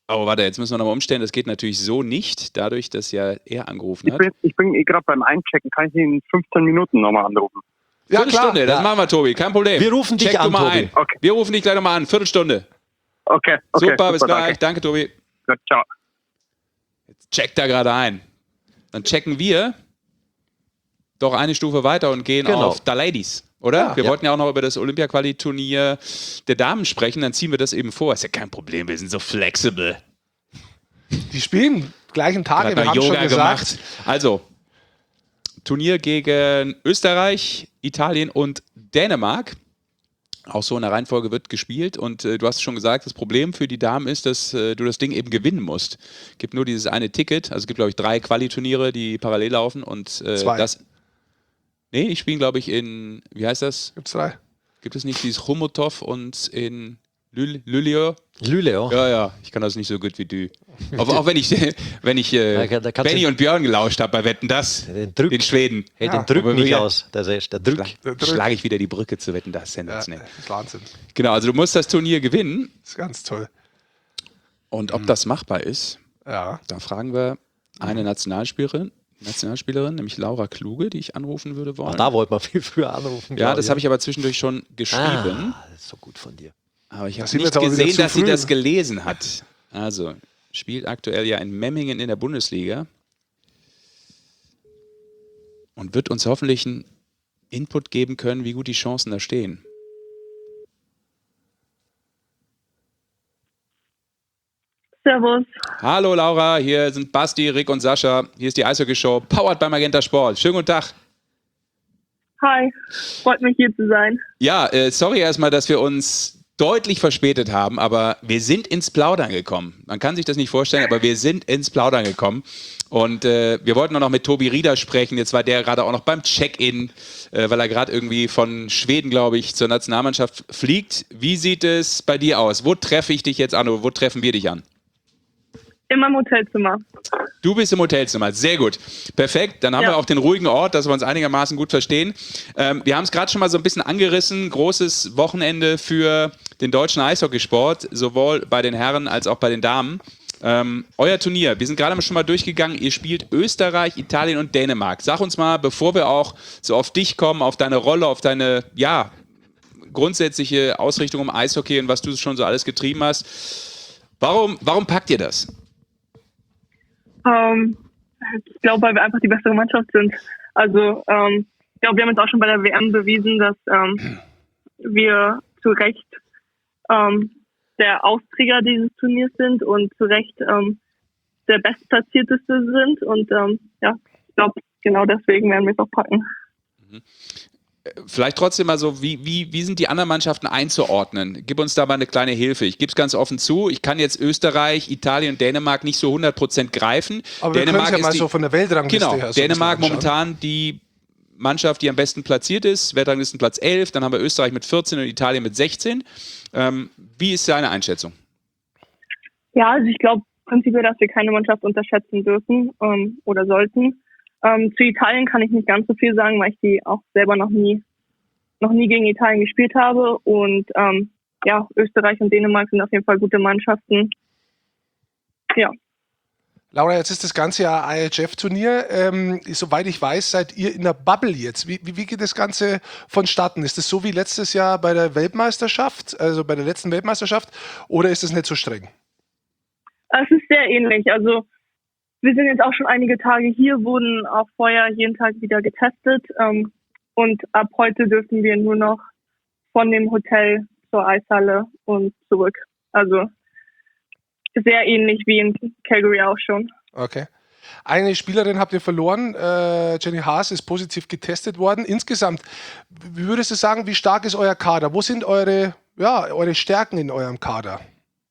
Oh, warte, jetzt müssen wir nochmal umstellen. Das geht natürlich so nicht, dadurch, dass ja er angerufen hat. Ich bin gerade beim Einchecken. Kann ich ihn in 15 Minuten nochmal anrufen? Ja, Viertelstunde, das machen wir, Tobi, kein Problem. Wir rufen dich Check an, du mal Tobi. ein. Okay. Wir rufen dich gleich nochmal an, Viertelstunde. Okay, Super, bis gleich. Danke, Tobi. Gut, ciao. Jetzt checkt er gerade ein. Dann checken wir doch eine Stufe weiter und gehen Genau. auf The Ladies, oder? Ja. Wir Ja. wollten ja auch noch über das Olympia-Quali-Turnier der Damen sprechen, dann ziehen wir das eben vor. Ist ja kein Problem, wir sind so flexibel. Die spielen gleichen Tage, Hat wir noch haben schon Yoga gesagt. gemacht. Also, Turnier gegen Österreich, Italien und Dänemark. Auch so in der Reihenfolge wird gespielt und du hast schon gesagt, das Problem für die Damen ist, dass du das Ding eben gewinnen musst. Es gibt nur dieses eine Ticket, also es gibt glaube ich 3 Quali-Turniere, die parallel laufen und 2. das... Nee, die spielen glaube ich in, wie heißt das? Gibt's 3? Gibt es nicht dieses Chomutov und in Luleå? Lüleo. Ja, ich kann das nicht so gut wie du. Auch wenn ich da kannst Benny du- und Björn gelauscht habe bei Wetten, das, Den Drück. den Schweden. Hey, Ja. den Drück Aber nicht wir- aus. Der Drück. Schlage ich wieder die Brücke zu Wetten, das Ja, sensationell. das ist Wahnsinn. Genau, also du musst das Turnier gewinnen Das ist ganz toll. und ob das machbar ist, Ja. da fragen wir eine Nationalspielerin, nämlich Laura Kluge, die ich anrufen würde wollen. Auch da wollte man viel früher anrufen. Ja, glaub das habe ich aber zwischendurch schon geschrieben, Das ist so gut von dir. aber ich habe sind wir nicht jetzt aber wieder gesehen, zu dass sie früh. das gelesen hat. Also, spielt aktuell ja in Memmingen in der Bundesliga und wird uns hoffentlich einen Input geben können, wie gut die Chancen da stehen. Servus. Hallo Laura, hier sind Basti, Rick und Sascha. Hier ist die Eishockey-Show, powered by Magenta Sport. Schönen guten Tag. Hi. Freut mich hier zu sein. Ja, sorry erstmal, dass wir uns deutlich verspätet haben, aber wir sind ins Plaudern gekommen. Man kann sich das nicht vorstellen, aber wir sind ins Plaudern gekommen. Und wir wollten auch noch mit Tobi Rieder sprechen. Jetzt war der gerade auch noch beim Check-in, weil er gerade irgendwie von Schweden, glaube ich, zur Nationalmannschaft fliegt. Wie sieht es bei dir aus? Wo treffe ich dich jetzt an oder wo treffen wir dich an? In meinem Hotelzimmer. Du bist im Hotelzimmer, sehr gut. Perfekt, dann haben Ja. wir auch den ruhigen Ort, dass wir uns einigermaßen gut verstehen. Wir haben es gerade schon mal so ein bisschen angerissen, großes Wochenende für den deutschen Eishockeysport, sowohl bei den Herren als auch bei den Damen. Euer Turnier, wir sind gerade schon mal durchgegangen, ihr spielt Österreich, Italien und Dänemark. Sag uns mal, bevor wir auch so auf dich kommen, auf deine Rolle, auf deine, ja, grundsätzliche Ausrichtung im Eishockey und was du schon so alles getrieben hast, warum packt ihr das? Ich glaube, weil wir einfach die bessere Mannschaft sind. Also, ich glaube, wir haben jetzt auch schon bei der WM bewiesen, dass wir zu Recht der Austräger dieses Turniers sind und zu Recht der Bestplatzierteste sind. Und ja, ich glaube, genau deswegen werden wir es auch packen. Vielleicht trotzdem mal so, wie sind die anderen Mannschaften einzuordnen? Gib uns da mal eine kleine Hilfe. Ich gebe es ganz offen zu, ich kann jetzt Österreich, Italien und Dänemark nicht so 100% greifen. Aber wir können es ja mal so von der Weltrangliste Genau, her so ein bisschen Dänemark anschauen. momentan die Mannschaft, die am besten platziert ist. Weltranglistenplatz 11, dann haben wir Österreich mit 14 und Italien mit 16. Wie ist deine Einschätzung? Ja, also ich glaube prinzipiell, dass wir keine Mannschaft unterschätzen dürfen oder sollten. Zu Italien kann ich nicht ganz so viel sagen, weil ich die auch selber noch nie gegen Italien gespielt habe. Und ja, Österreich und Dänemark sind auf jeden Fall gute Mannschaften. Ja. Laura, jetzt ist das ganze Jahr IHF-Turnier. Soweit ich weiß, seid ihr in der Bubble jetzt. Wie geht das Ganze vonstatten? Ist das so wie letztes Jahr bei der Weltmeisterschaft, also bei der letzten Weltmeisterschaft, oder ist es nicht so streng? Es ist sehr ähnlich. Also wir sind jetzt auch schon einige Tage hier, wurden auch vorher jeden Tag wieder getestet. Und ab heute dürfen wir nur noch von dem Hotel zur Eishalle und zurück. Also sehr ähnlich wie in Calgary auch schon. Okay. Eine Spielerin habt ihr verloren. Jenny Haas ist positiv getestet worden. Insgesamt, wie würdest du sagen, wie stark ist euer Kader? Wo sind eure Stärken in eurem Kader?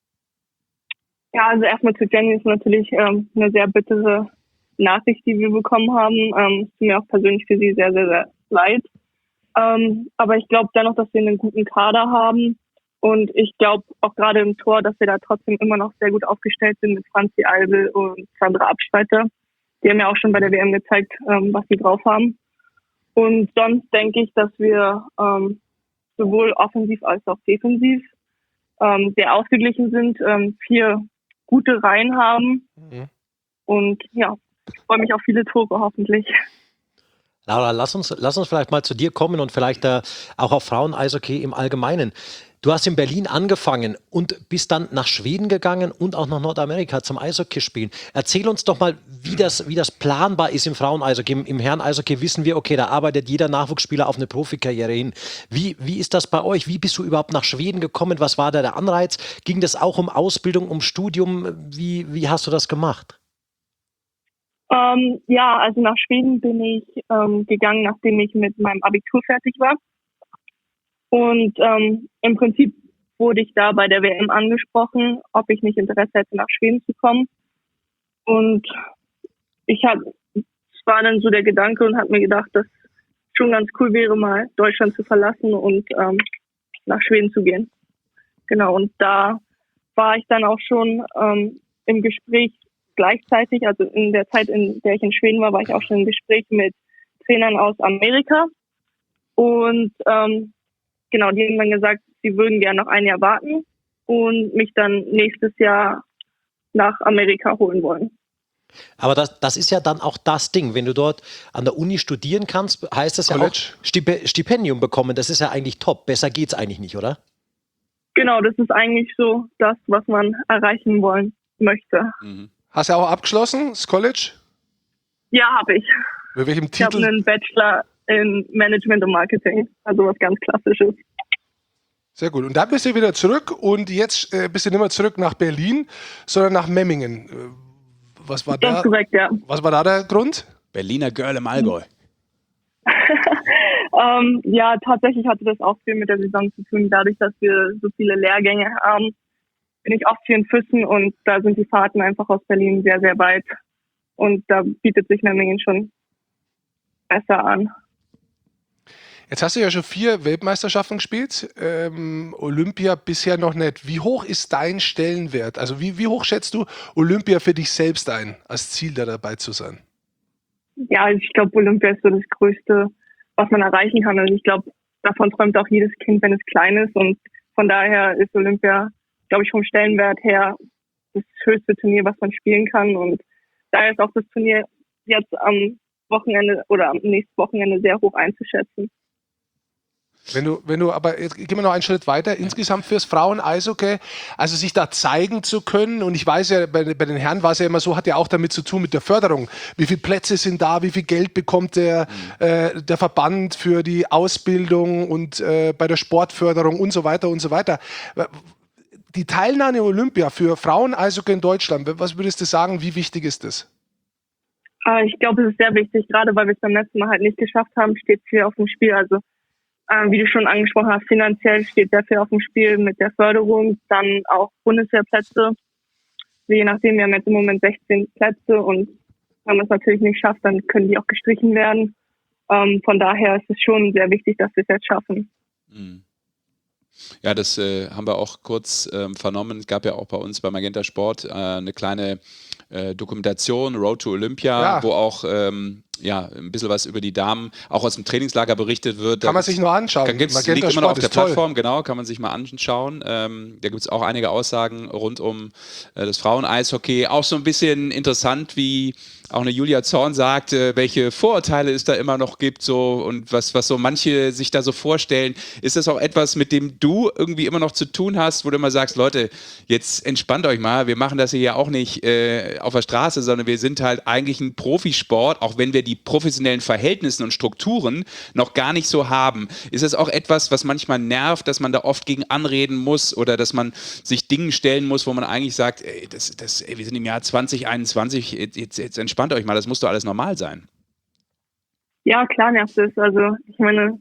Ja, also erstmal zu Jenny ist natürlich eine sehr bittere Nachricht, die wir bekommen haben. Es tut mir auch persönlich für sie sehr, sehr, sehr leid. Aber ich glaube dennoch, dass wir einen guten Kader haben. Und ich glaube auch gerade im Tor, dass wir da trotzdem immer noch sehr gut aufgestellt sind mit Franzi Albel und Sandra Abschreiter. Die haben ja auch schon bei der WM gezeigt, was sie drauf haben. Und sonst denke ich, dass wir sowohl offensiv als auch defensiv sehr ausgeglichen sind. 4 gute Reihen haben. Mhm. Und ja, ich freue mich auf viele Tore hoffentlich. Laura, lass uns vielleicht mal zu dir kommen und vielleicht auch auf Frauen-Eishockey im Allgemeinen. Du hast in Berlin angefangen und bist dann nach Schweden gegangen und auch nach Nordamerika zum Eishockey spielen. Erzähl uns doch mal, wie das planbar ist im Frauen-Eishockey. Im Herren-Eishockey wissen wir, okay, da arbeitet jeder Nachwuchsspieler auf eine Profikarriere hin. Wie ist das bei euch? Wie bist du überhaupt nach Schweden gekommen? Was war da der Anreiz? Ging das auch um Ausbildung, um Studium? Wie hast du das gemacht? Ja, also nach Schweden bin ich gegangen, nachdem ich mit meinem Abitur fertig war. Und im Prinzip wurde ich da bei der WM angesprochen, ob ich nicht Interesse hätte, nach Schweden zu kommen. Und es war dann so der Gedanke und habe mir gedacht, dass es schon ganz cool wäre, mal Deutschland zu verlassen und nach Schweden zu gehen. Genau, und da war ich dann auch schon im Gespräch gleichzeitig, also in der Zeit, in der ich in Schweden war ich auch schon im Gespräch mit Trainern aus Amerika. Und genau, die haben dann gesagt, sie würden gerne noch ein Jahr warten und mich dann nächstes Jahr nach Amerika holen wollen. Aber das ist ja dann auch das Ding. Wenn du dort an der Uni studieren kannst, heißt das College. ja auch Stipendium bekommen. Das ist ja eigentlich top. Besser geht's eigentlich nicht, oder? Genau, das ist eigentlich so das, was man erreichen wollen möchte. Mhm. Hast du auch abgeschlossen, das College? Ja, habe ich. Mit welchem Ich habe Titel? einen Bachelor in Management und Marketing, also was ganz Klassisches. Sehr gut. Und dann bist du wieder zurück und jetzt bist du nicht mehr zurück nach Berlin, sondern nach Memmingen. Was war Das ist korrekt, ja. Was war da der Grund? Berliner Girl im Allgäu. Ja, tatsächlich hatte das auch viel mit der Saison zu tun. Dadurch, dass wir so viele Lehrgänge haben, bin ich oft hier in Füssen und da sind die Fahrten einfach aus Berlin sehr, sehr weit. Und da bietet sich Memmingen schon besser an. Jetzt hast du ja schon 4 Weltmeisterschaften gespielt, Olympia bisher noch nicht. Wie hoch ist dein Stellenwert? Also wie hoch schätzt du Olympia für dich selbst ein, als Ziel da dabei zu sein? Ja, also ich glaube, Olympia ist so das Größte, was man erreichen kann. Und ich glaube, davon träumt auch jedes Kind, wenn es klein ist. Und von daher ist Olympia, glaube ich, vom Stellenwert her das höchste Turnier, was man spielen kann. Und daher ist auch das Turnier jetzt am Wochenende oder am nächsten Wochenende sehr hoch einzuschätzen. Wenn du aber, jetzt gehen wir noch einen Schritt weiter, insgesamt fürs Frauen-Eishockey, also sich da zeigen zu können, und ich weiß ja, bei den Herren war es ja immer so, hat ja auch damit zu tun mit der Förderung. Wie viele Plätze sind da, wie viel Geld bekommt der Verband für die Ausbildung und bei der Sportförderung und so weiter und so weiter. Die Teilnahme an Olympia für Frauen-Eishockey in Deutschland, was würdest du sagen, wie wichtig ist das? Ich glaube, es ist sehr wichtig, gerade weil wir es beim letzten Mal halt nicht geschafft haben, steht viel auf dem Spiel. Also wie du schon angesprochen hast, finanziell steht sehr viel auf dem Spiel mit der Förderung, dann auch Bundeswehrplätze. Je nachdem, wir haben jetzt im Moment 16 Plätze und wenn man es natürlich nicht schafft, dann können die auch gestrichen werden. Von daher ist es schon sehr wichtig, dass wir es jetzt schaffen. Mhm. Ja, das haben wir auch kurz vernommen. Es gab ja auch bei uns bei Magenta Sport eine kleine Dokumentation, Road to Olympia, wo auch ein bisschen was über die Damen auch aus dem Trainingslager berichtet wird. Kann man sich nur anschauen. Liegt immer noch auf der Plattform, genau, kann man sich mal anschauen. Da gibt es auch einige Aussagen rund um das Frauen-Eishockey. Auch so ein bisschen interessant, wie auch eine Julia Zorn sagt, welche Vorurteile es da immer noch gibt, so, und was so manche sich da so vorstellen. Ist das auch etwas, mit dem du irgendwie immer noch zu tun hast, wo du immer sagst, Leute, jetzt entspannt euch mal, wir machen das hier ja auch nicht auf der Straße, sondern wir sind halt eigentlich ein Profisport, auch wenn wir die professionellen Verhältnisse und Strukturen noch gar nicht so haben. Ist das auch etwas, was manchmal nervt, dass man da oft gegen anreden muss oder dass man sich Dingen stellen muss, wo man eigentlich sagt, ey, wir sind im Jahr 2021, jetzt entspannt euch mal, das muss doch alles normal sein. Ja, klar nervt es. Also ich meine,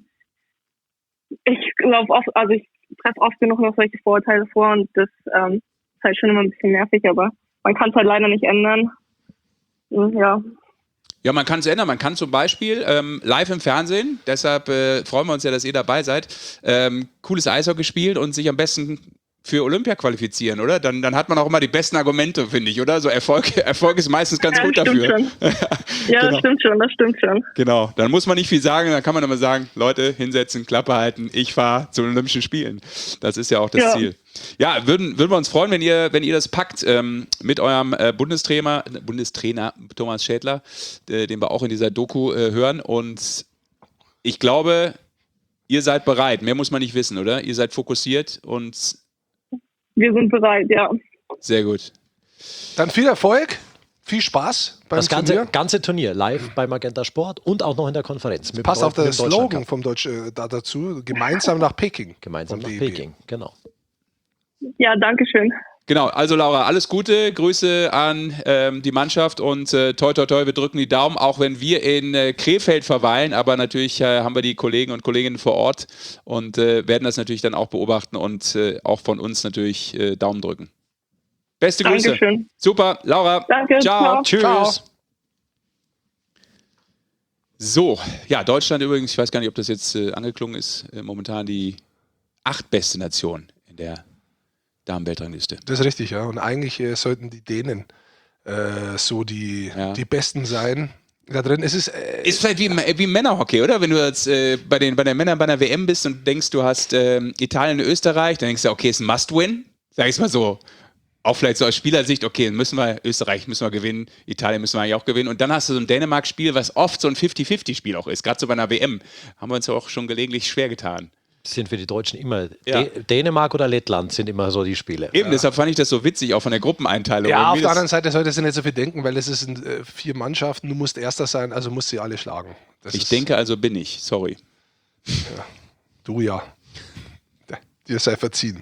ich glaube oft, also ich treffe oft genug noch solche Vorurteile vor und das ist halt schon immer ein bisschen nervig, aber man kann es halt leider nicht ändern. Ja. Ja, man kann es ändern. Man kann zum Beispiel live im Fernsehen, deshalb freuen wir uns ja, dass ihr dabei seid, cooles Eishockey spielen und sich am besten für Olympia qualifizieren, oder? Dann hat man auch immer die besten Argumente, finde ich, oder? So Erfolg ist meistens ganz gut dafür. Schon. Ja, Genau. das stimmt schon. Genau, dann muss man nicht viel sagen, dann kann man immer sagen, Leute, hinsetzen, Klappe halten, ich fahre zu den Olympischen Spielen. Das ist ja auch das Ziel. Ja, würden wir uns freuen, wenn ihr das packt mit eurem Bundestrainer Thomas Schädler, den wir auch in dieser Doku hören. Und ich glaube, ihr seid bereit. Mehr muss man nicht wissen, oder? Ihr seid fokussiert und... Wir sind bereit, ja. Sehr gut. Dann viel Erfolg, viel Spaß beim Das Turnier. ganze Turnier live bei Magenta Sport und auch noch in der Konferenz. Passt auf der Slogan vom dazu, gemeinsam nach Peking. Gemeinsam nach DEB. Peking, genau. Ja, danke schön. Genau, also Laura, alles Gute, Grüße an die Mannschaft und toi toi toi, wir drücken die Daumen, auch wenn wir in Krefeld verweilen, aber natürlich haben wir die Kollegen und Kolleginnen vor Ort und werden das natürlich dann auch beobachten und auch von uns natürlich Daumen drücken. Beste Grüße. Dankeschön. Super, Laura. Danke, ciao. Tschüss. Ciao. So, ja, Deutschland übrigens, ich weiß gar nicht, ob das jetzt angeklungen ist, momentan die 8. beste Nation in der Damenweltrangliste. Das ist richtig, ja. Und eigentlich sollten die Dänen so die Besten sein. Da drin ist vielleicht wie Männerhockey, oder? Wenn du jetzt bei den Männern bei einer WM bist und denkst, du hast Italien und Österreich, dann denkst du, okay, ist ein Must-Win. Sag ich mal so. Auch vielleicht so aus Spielersicht, okay, Österreich müssen wir gewinnen, Italien müssen wir eigentlich auch gewinnen. Und dann hast du so ein Dänemark-Spiel, was oft so ein 50-50-Spiel auch ist. Gerade so bei einer WM haben wir uns ja auch schon gelegentlich schwer getan. Sind für die Deutschen immer Ja. Dänemark oder Lettland sind immer so die Spiele. Eben, deshalb fand ich das so witzig, auch von der Gruppeneinteilung. ja, auf Irgendwie der anderen Seite sollte es nicht so viel denken, weil es sind 4 Mannschaften, du musst Erster sein, also musst sie alle schlagen. Ich denke, also bin ich, sorry. Du ja. Dir sei verziehen.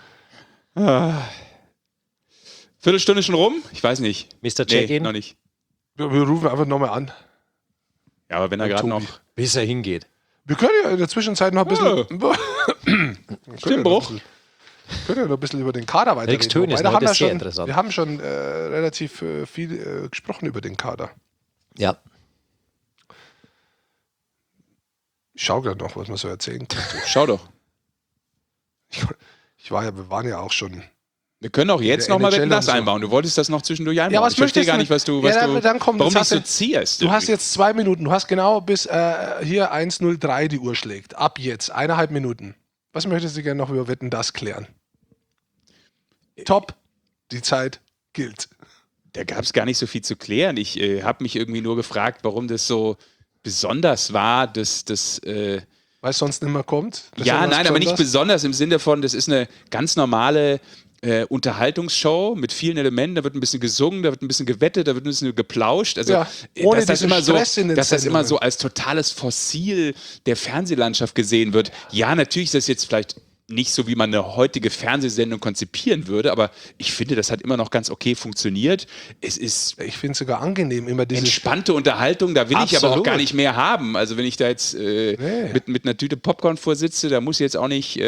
Viertelstunde schon rum? Ich weiß nicht. Mr. Check-in? noch nicht. Wir rufen einfach nochmal an. Ja, aber wenn er gerade Tobi. noch... Bis er hingeht. Wir können ja in der Zwischenzeit noch ein bisschen. Stimmbruch. Wir können ja noch ein bisschen über den Kader weiterreden. Rex Töne ist Wobei, da heute haben sehr interessant. wir haben schon relativ viel gesprochen über den Kader. Ja. Ich schaue gerade noch, was man so erzählen könnte. Schau doch. Wir waren ja auch schon. Wir können auch jetzt Der nochmal NHL Wetten, das und so. einbauen. Du wolltest das noch zwischendurch einbauen. Ja, was ich verstehe möchtest gar du? nicht, was du Dann komm, warum jetzt du hast so zierst. Du hast jetzt 2 Minuten. Du hast genau bis hier 1:03 die Uhr schlägt. Ab jetzt 1,5 Minuten. Was möchtest du gerne noch über Wetten, das klären? Top. Die Zeit gilt. Da gab es gar nicht so viel zu klären. Ich habe mich irgendwie nur gefragt, warum das so besonders war, dass das... Weil es sonst nicht mehr kommt? Ja, nein, aber nicht besonders im Sinne von, das ist eine ganz normale Unterhaltungsshow mit vielen Elementen. Da wird ein bisschen gesungen, da wird ein bisschen gewettet, da wird ein bisschen geplauscht. Also, Ja, ohne dass das diesen immer so, Stress in den dass das immer Sendungen. so als totales Fossil der Fernsehlandschaft gesehen wird. Ja, natürlich ist das jetzt vielleicht nicht so, wie man eine heutige Fernsehsendung konzipieren würde, aber ich finde, das hat immer noch ganz okay funktioniert. Es ist Ich finde es sogar angenehm, immer diese entspannte Unterhaltung, da will ich aber auch Absolut. gar nicht mehr haben. Also wenn ich da jetzt mit einer Tüte Popcorn vorsitze, da muss ich jetzt auch nicht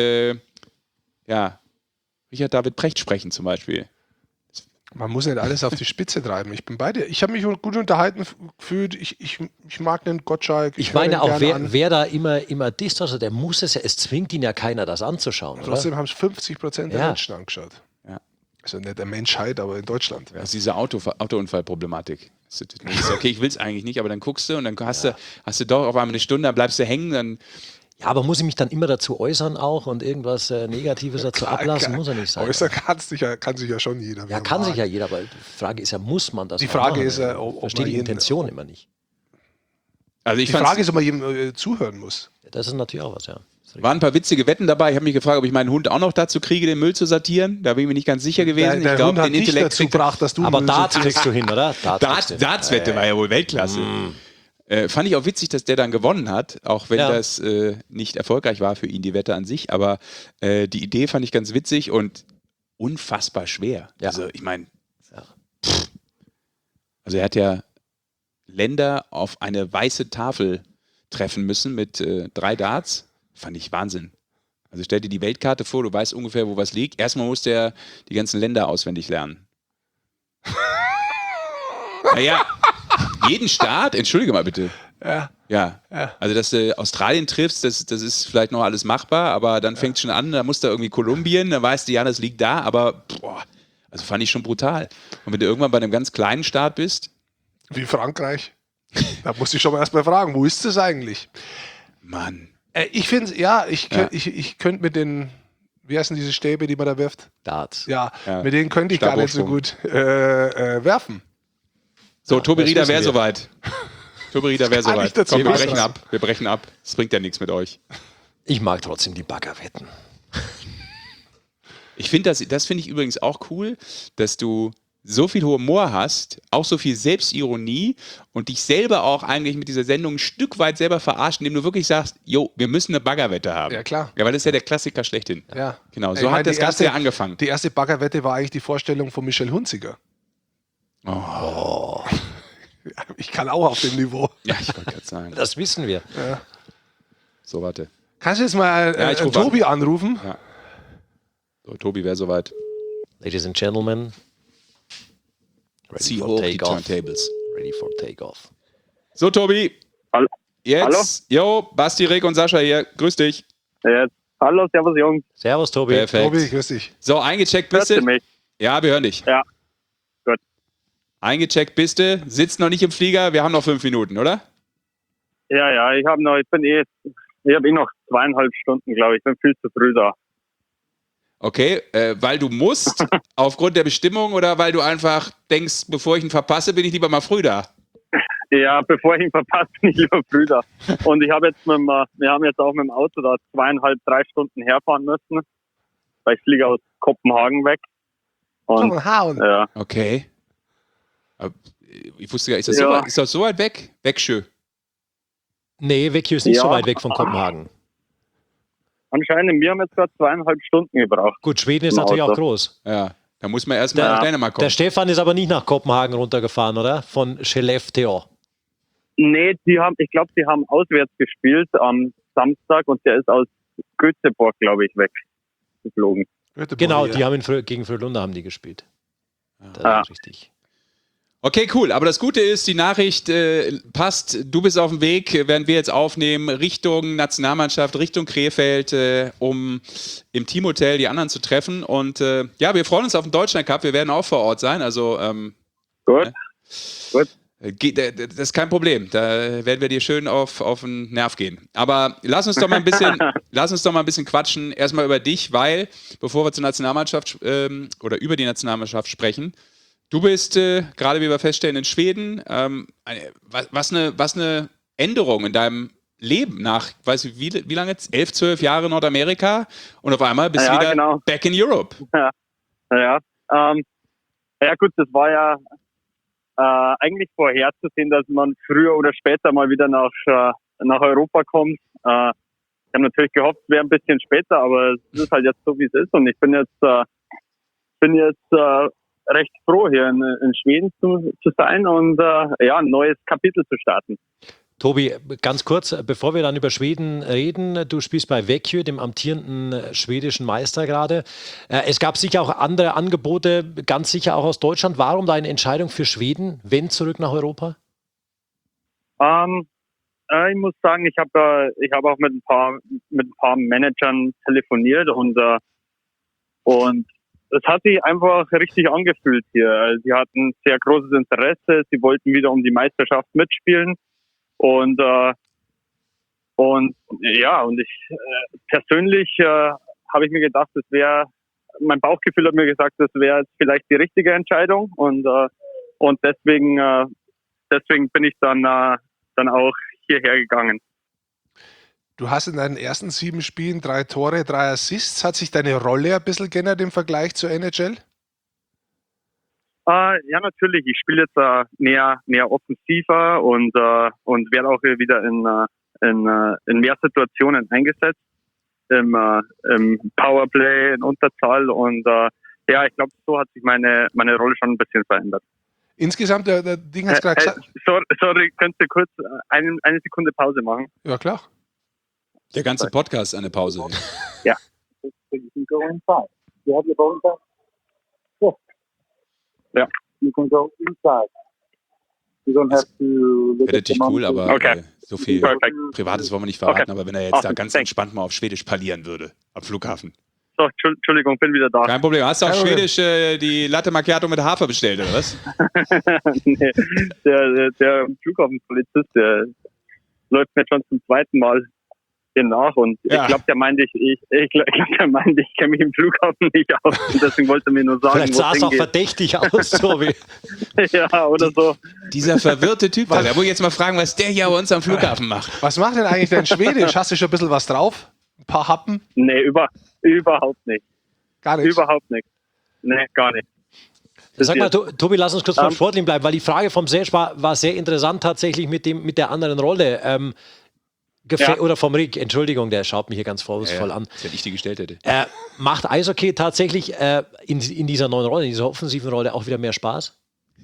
Richard David Precht sprechen zum Beispiel. Man muss nicht alles auf die Spitze treiben. Ich bin bei dir. Ich habe mich gut unterhalten gefühlt. Ich mag den Gottschalk. Ich höre meine ihn auch, gerne an. wer da immer disst, also der muss es ja, es zwingt ihn ja keiner, das anzuschauen. Trotzdem Oder? haben es 50% der Ja. Menschen angeschaut. Ja. Also nicht der Menschheit, aber in Deutschland. Das ist diese Autounfallproblematik. Das ist okay, ich will es eigentlich nicht, aber dann guckst du und dann hast du doch auf einmal eine Stunde, dann bleibst du hängen, dann Ja, aber muss ich mich dann immer dazu äußern auch und irgendwas Negatives dazu ablassen? Muss er nicht sein. Äußern kann sich ja schon jeder. Ja, kann sich ja jeder, aber die Frage ist ja, muss man das Die auch Frage machen? ist ja, ob Ich verstehe man die jeden- Intention immer nicht. also ich Die fand's- Frage ist, ob man jedem zuhören muss. Ja, das ist natürlich auch was, ja. waren ein paar witzige Wetten dabei. Ich habe mich gefragt, ob ich meinen Hund auch noch dazu kriege, den Müll zu sortieren. Da bin ich mir nicht ganz sicher gewesen. Der ich glaube, Hund hat den dich Intellekt dazu gebracht, dass du Aber Müll Darts sortierst. kriegst du hin, oder? kriegst du hin. Dartswette war ja wohl Weltklasse. Fand ich auch witzig, dass der dann gewonnen hat, auch wenn Ja. das nicht erfolgreich war für ihn, die Wette an sich. Aber die Idee fand ich ganz witzig und unfassbar schwer. Ja. Also ich meine, Ja. also er hat ja Länder auf eine weiße Tafel treffen müssen mit 3 Darts. Fand ich Wahnsinn. Also stell dir die Weltkarte vor, du weißt ungefähr, wo was liegt. Erstmal musste er die ganzen Länder auswendig lernen. Naja, jeden Staat, entschuldige mal bitte, Ja. Ja. Ja. Also, dass du Australien triffst, das ist vielleicht noch alles machbar, aber dann fängt es schon an, da musst du irgendwie Kolumbien, dann weißt du, ja, das liegt da, aber also fand ich schon brutal. Und wenn du irgendwann bei einem ganz kleinen Staat bist, Wie Frankreich. Da musste ich schon mal erstmal fragen, wo ist das eigentlich? Mann. Ich finde, ich könnte mit den, wie heißen diese Stäbe, die man da wirft? Darts. Ja, Ja. mit denen könnte ich gar nicht so gut werfen. So, Tobi das Rieder wissen wäre wir. soweit. Tobi Rieder wäre kann soweit. ich dazu Komm, wir was brechen sagen. ab. Wir brechen ab. Es bringt ja nichts mit euch. Ich mag trotzdem die Baggerwetten. Ich finde das finde ich übrigens auch cool, dass du so viel Humor hast, auch so viel Selbstironie und dich selber auch eigentlich mit dieser Sendung ein Stück weit selber verarscht, indem du wirklich sagst, jo, wir müssen eine Baggerwette haben. Ja, klar. Ja, weil das ist ja der Klassiker schlechthin. Ja. Genau, Ich so meine, hat das die Ganze erste- ja angefangen. Die erste Baggerwette war eigentlich die Vorstellung von Michel Hunziker. Oh. Ich kann auch auf dem Niveau. Ja, ich wollte gerade sagen. Das wissen wir. So, warte. Kannst du jetzt mal Ja, ich ruf Tobi anrufen? Ja. So, Tobi wäre soweit. Ladies and Gentlemen, ready Zieh for hoch die takeoff. Turntables. Ready for takeoff. So, Tobi. Hallo? Jetzt. Jo, Basti, Rick und Sascha hier. Grüß dich. Jetzt. Hallo, servus Jungs. Servus, Tobi. Perfekt. Tobi, grüß dich. So, eingecheckt Hört bist ihr du? mich? Ja, wir hören dich. Ja. Gut. Eingecheckt bist du, sitzt noch nicht im Flieger, wir haben noch 5 Minuten, oder? Ja, ich habe noch 2,5 Stunden, glaube ich. Ich bin viel zu früh da. Okay, weil du musst, aufgrund der Bestimmung oder weil du einfach denkst, bevor ich ihn verpasse, bin ich lieber mal früh da? Ja, bevor ich ihn verpasse, bin ich lieber früh da. Und wir haben jetzt auch mit dem Auto da 2,5-3 Stunden herfahren müssen. Weil ich fliege aus Kopenhagen weg. Und Komm, hauen. ja, Okay. Aber ich wusste gar nicht, ist das so weit weg? Wegschö. Nee, Vecchio ist nicht Ja. so weit weg von Kopenhagen. anscheinend, wir haben jetzt gerade 2,5 Stunden gebraucht. Gut, Schweden ist Im natürlich Auto. auch groß. Ja, da muss man erstmal Der- nach Dänemark Der kommen. Stefan ist aber nicht nach Kopenhagen runtergefahren, oder? Von Skellefteå. Nee, ich glaube, die haben auswärts gespielt am Samstag und der ist aus Göteborg, glaube ich, weggeflogen. Genau, die haben gegen Frölunda haben die gespielt. Das Ja. ist richtig. Okay, cool. Aber das Gute ist, die Nachricht passt. Du bist auf dem Weg, während wir jetzt aufnehmen, Richtung Nationalmannschaft, Richtung Krefeld, um im Teamhotel die anderen zu treffen. Und ja, wir freuen uns auf den Deutschland Cup. Wir werden auch vor Ort sein. Also Gut. Gut. das ist kein Problem. Da werden wir dir schön auf den Nerv gehen. Aber lass uns doch mal ein bisschen quatschen. Erstmal über dich, weil, bevor wir zur Nationalmannschaft oder über die Nationalmannschaft sprechen, du bist, gerade wie wir feststellen, in Schweden. Was eine Änderung in deinem Leben nach, weißt du, wie lange jetzt? 11, 12 Jahre Nordamerika und auf einmal bist du Ja, wieder genau. back in Europe. Ja, ja gut, das war ja eigentlich vorherzusehen, dass man früher oder später mal wieder nach Europa kommt. Ich habe natürlich gehofft, es wäre ein bisschen später, aber es ist halt jetzt so, wie es ist. Und ich bin jetzt recht froh, hier in Schweden zu sein und ein neues Kapitel zu starten. Tobi, ganz kurz, bevor wir dann über Schweden reden, du spielst bei Vecchio, dem amtierenden schwedischen Meister gerade. Es gab sicher auch andere Angebote, ganz sicher auch aus Deutschland. Warum deine Entscheidung für Schweden, wenn zurück nach Europa? Ich muss sagen, ich habe auch mit ein paar Managern telefoniert und es hat sich einfach richtig angefühlt hier. Sie hatten sehr großes Interesse, sie wollten wieder um die Meisterschaft mitspielen. Und ich persönlich habe ich mir gedacht, mein Bauchgefühl hat mir gesagt, das wäre jetzt vielleicht die richtige Entscheidung und deswegen bin ich dann auch hierher gegangen. Du hast in deinen ersten 7 Spielen 3 Tore, 3 Assists. Hat sich deine Rolle ein bisschen geändert im Vergleich zur NHL? Ja, natürlich. Ich spiele jetzt mehr offensiver und werde auch wieder in mehr Situationen eingesetzt. Im Powerplay, in Unterzahl. Und ich glaube, so hat sich meine Rolle schon ein bisschen verändert. Insgesamt, der Ding hat gerade gesagt. Sorry, könntest du kurz eine Sekunde Pause machen? Ja, klar. Der ganze Podcast eine Pause. Ja. You can go inside. You don't have to look Wäre at the natürlich cool, monthly. aber Okay. So viel Perfekt. Privates wollen wir nicht verraten, Okay. aber wenn er jetzt da Awesome. ganz Thanks. entspannt mal auf Schwedisch parlieren würde, am Flughafen. So, Entschuldigung, bin wieder da. Kein Problem. Hast du auf Kein Problem. Schwedisch die Latte Macchiato mit Hafer bestellt, oder was? Nee, der Flughafenpolizist, der läuft mir schon zum zweiten Mal hier nach und Ja. ich glaube, der meinte, ich kenne mich im Flughafen nicht aus und deswegen wollte er mir nur sagen, Vielleicht sah wo es es auch hingeht. verdächtig aus, so wie. Ja, oder so. Dieser verwirrte Typ da muss ich jetzt mal fragen, was der hier bei uns am Flughafen macht. Was macht denn eigentlich dein Schwedisch? Hast du schon ein bisschen was drauf? Ein paar Happen? Nee, überhaupt nicht. Gar nichts. Überhaupt nicht. Nee, gar nicht. Sag mal, Tobi, lass uns kurz beim Ähm, Sportlichen bleiben, weil die Frage vom Serge war sehr interessant tatsächlich mit der anderen Rolle. Ja. Oder vom Rick, Entschuldigung, der schaut mich hier ganz vorwurfsvoll an. Wenn ich die gestellt hätte. Macht Eishockey tatsächlich in dieser neuen Rolle, in dieser offensiven Rolle auch wieder mehr Spaß?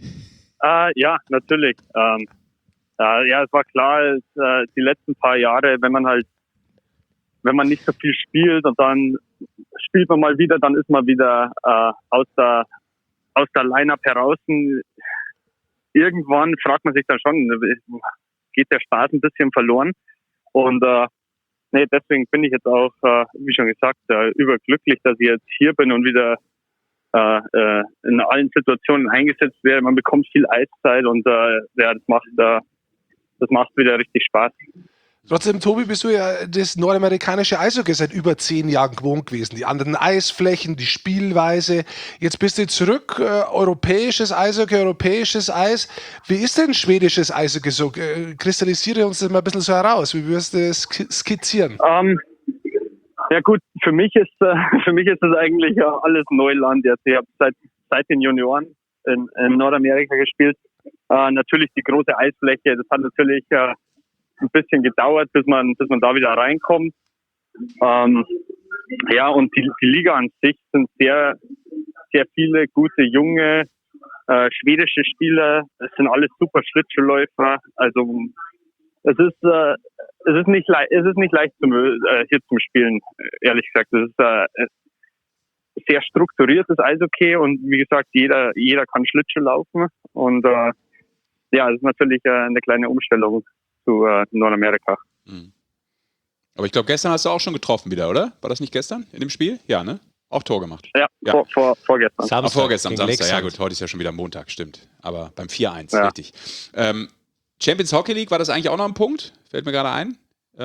Ja, natürlich. Ja, es war klar, die letzten paar Jahre, wenn man nicht so viel spielt und dann spielt man mal wieder, dann ist man wieder aus der Line-Up heraus. Irgendwann fragt man sich dann schon, geht der Spaß ein bisschen verloren? Und deswegen bin ich jetzt auch, wie schon gesagt, überglücklich, dass ich jetzt hier bin und wieder in allen Situationen eingesetzt werde. Man bekommt viel Eiszeit und das macht wieder richtig Spaß. Trotzdem, Tobi, bist du ja das nordamerikanische Eishockey seit über 10 Jahren gewohnt gewesen. Die anderen Eisflächen, die Spielweise. Jetzt bist du zurück, europäisches Eishockey, europäisches Eis. Wie ist denn schwedisches Eishockey so? Kristallisiere uns das mal ein bisschen so heraus. Wie würdest du es skizzieren? Ja gut, für mich ist das eigentlich alles Neuland. Jetzt. Ich habe seit den Junioren in Nordamerika gespielt. Natürlich die große Eisfläche. Das hat natürlich ein bisschen gedauert, bis man da wieder reinkommt. Ja, und die Liga an sich sind sehr, sehr viele gute junge schwedische Spieler. Es sind alles super Schlittschuhläufer. Also es ist nicht leicht hier zum Spielen, ehrlich gesagt. Es ist sehr strukturiertes Eishockey und wie gesagt, jeder kann Schlittschuh laufen und ja, es ist natürlich eine kleine Umstellung zu Nordamerika. Aber ich glaube, gestern hast du auch schon getroffen wieder, oder? War das nicht gestern in dem Spiel? Ja, ne? Auch Tor gemacht. Ja, Ja. vorgestern. Vorgestern, gegen Samstag. Leksand. Ja gut, heute ist ja schon wieder Montag, stimmt. Aber beim 4-1, Ja. richtig. Champions Hockey League, war das eigentlich auch noch ein Punkt? Fällt mir gerade ein.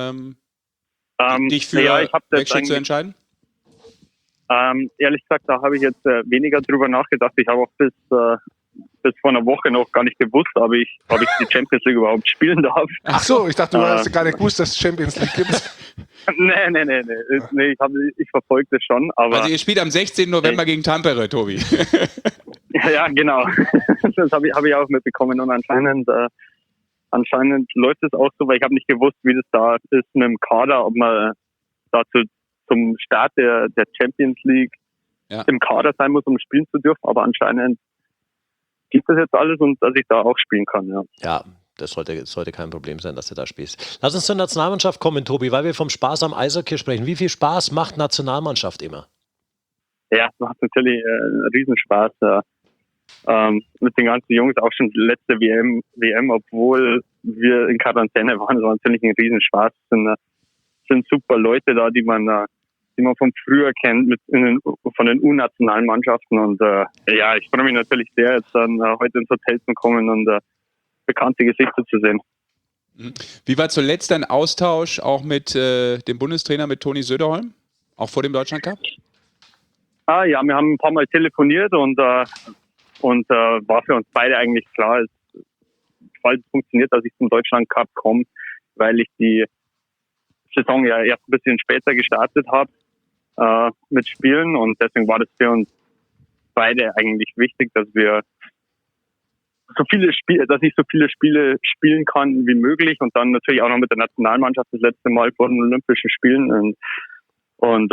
Dich für ja, ich hab das Wechsel zu entscheiden? Ehrlich gesagt, da habe ich jetzt weniger drüber nachgedacht. Ich habe auch bis vor einer Woche noch gar nicht gewusst, ob ich die Champions League überhaupt spielen darf. Ach so, ich dachte, du hast gar nicht gewusst, dass es Champions League gibt. Nee, ich verfolge das schon, aber Also ihr spielt am 16. November gegen Tampere, Tobi. ja, genau. Das habe ich auch mitbekommen und anscheinend läuft es auch so, weil ich habe nicht gewusst, wie das da ist mit dem Kader, ob man dazu zum Start der Champions League im Kader sein muss, um spielen zu dürfen, aber anscheinend gibt es jetzt alles und dass ich da auch spielen kann, ja. Ja, das sollte kein Problem sein, dass du da spielst. Lass uns zur Nationalmannschaft kommen, Tobi, weil wir vom Spaß am Eishockey sprechen. Wie viel Spaß macht Nationalmannschaft immer? Ja, es macht natürlich einen Riesenspaß. Mit den ganzen Jungs auch schon die letzte WM, obwohl wir in Quarantäne waren, das war natürlich ein Riesenspaß. Es sind super Leute da, die man von früher kennt, von den U-Nationalmannschaften. Und ja, ich freue mich natürlich sehr, jetzt dann heute ins Hotel zu kommen und bekannte Gesichter zu sehen. Wie war zuletzt dein Austausch auch mit dem Bundestrainer, mit Toni Söderholm? Auch vor dem Deutschland Cup? Ja, wir haben ein paar Mal telefoniert und war für uns beide eigentlich klar, falls es funktioniert, dass ich zum Deutschland Cup komme, weil ich die Saison ja erst ein bisschen später gestartet habe mit Spielen und deswegen war das für uns beide eigentlich wichtig, dass ich so viele Spiele spielen kann wie möglich und dann natürlich auch noch mit der Nationalmannschaft das letzte Mal vor den Olympischen Spielen und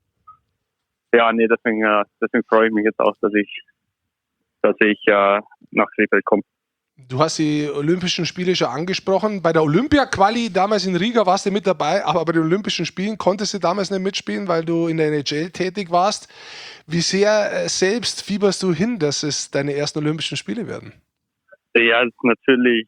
deswegen freue ich mich jetzt auch, dass ich nach Krefeld komme. Du hast die Olympischen Spiele schon angesprochen. Bei der Olympia-Quali damals in Riga warst du mit dabei, aber bei den Olympischen Spielen konntest du damals nicht mitspielen, weil du in der NHL tätig warst. Wie sehr selbst fieberst du hin, dass es deine ersten Olympischen Spiele werden? Ja, es ist natürlich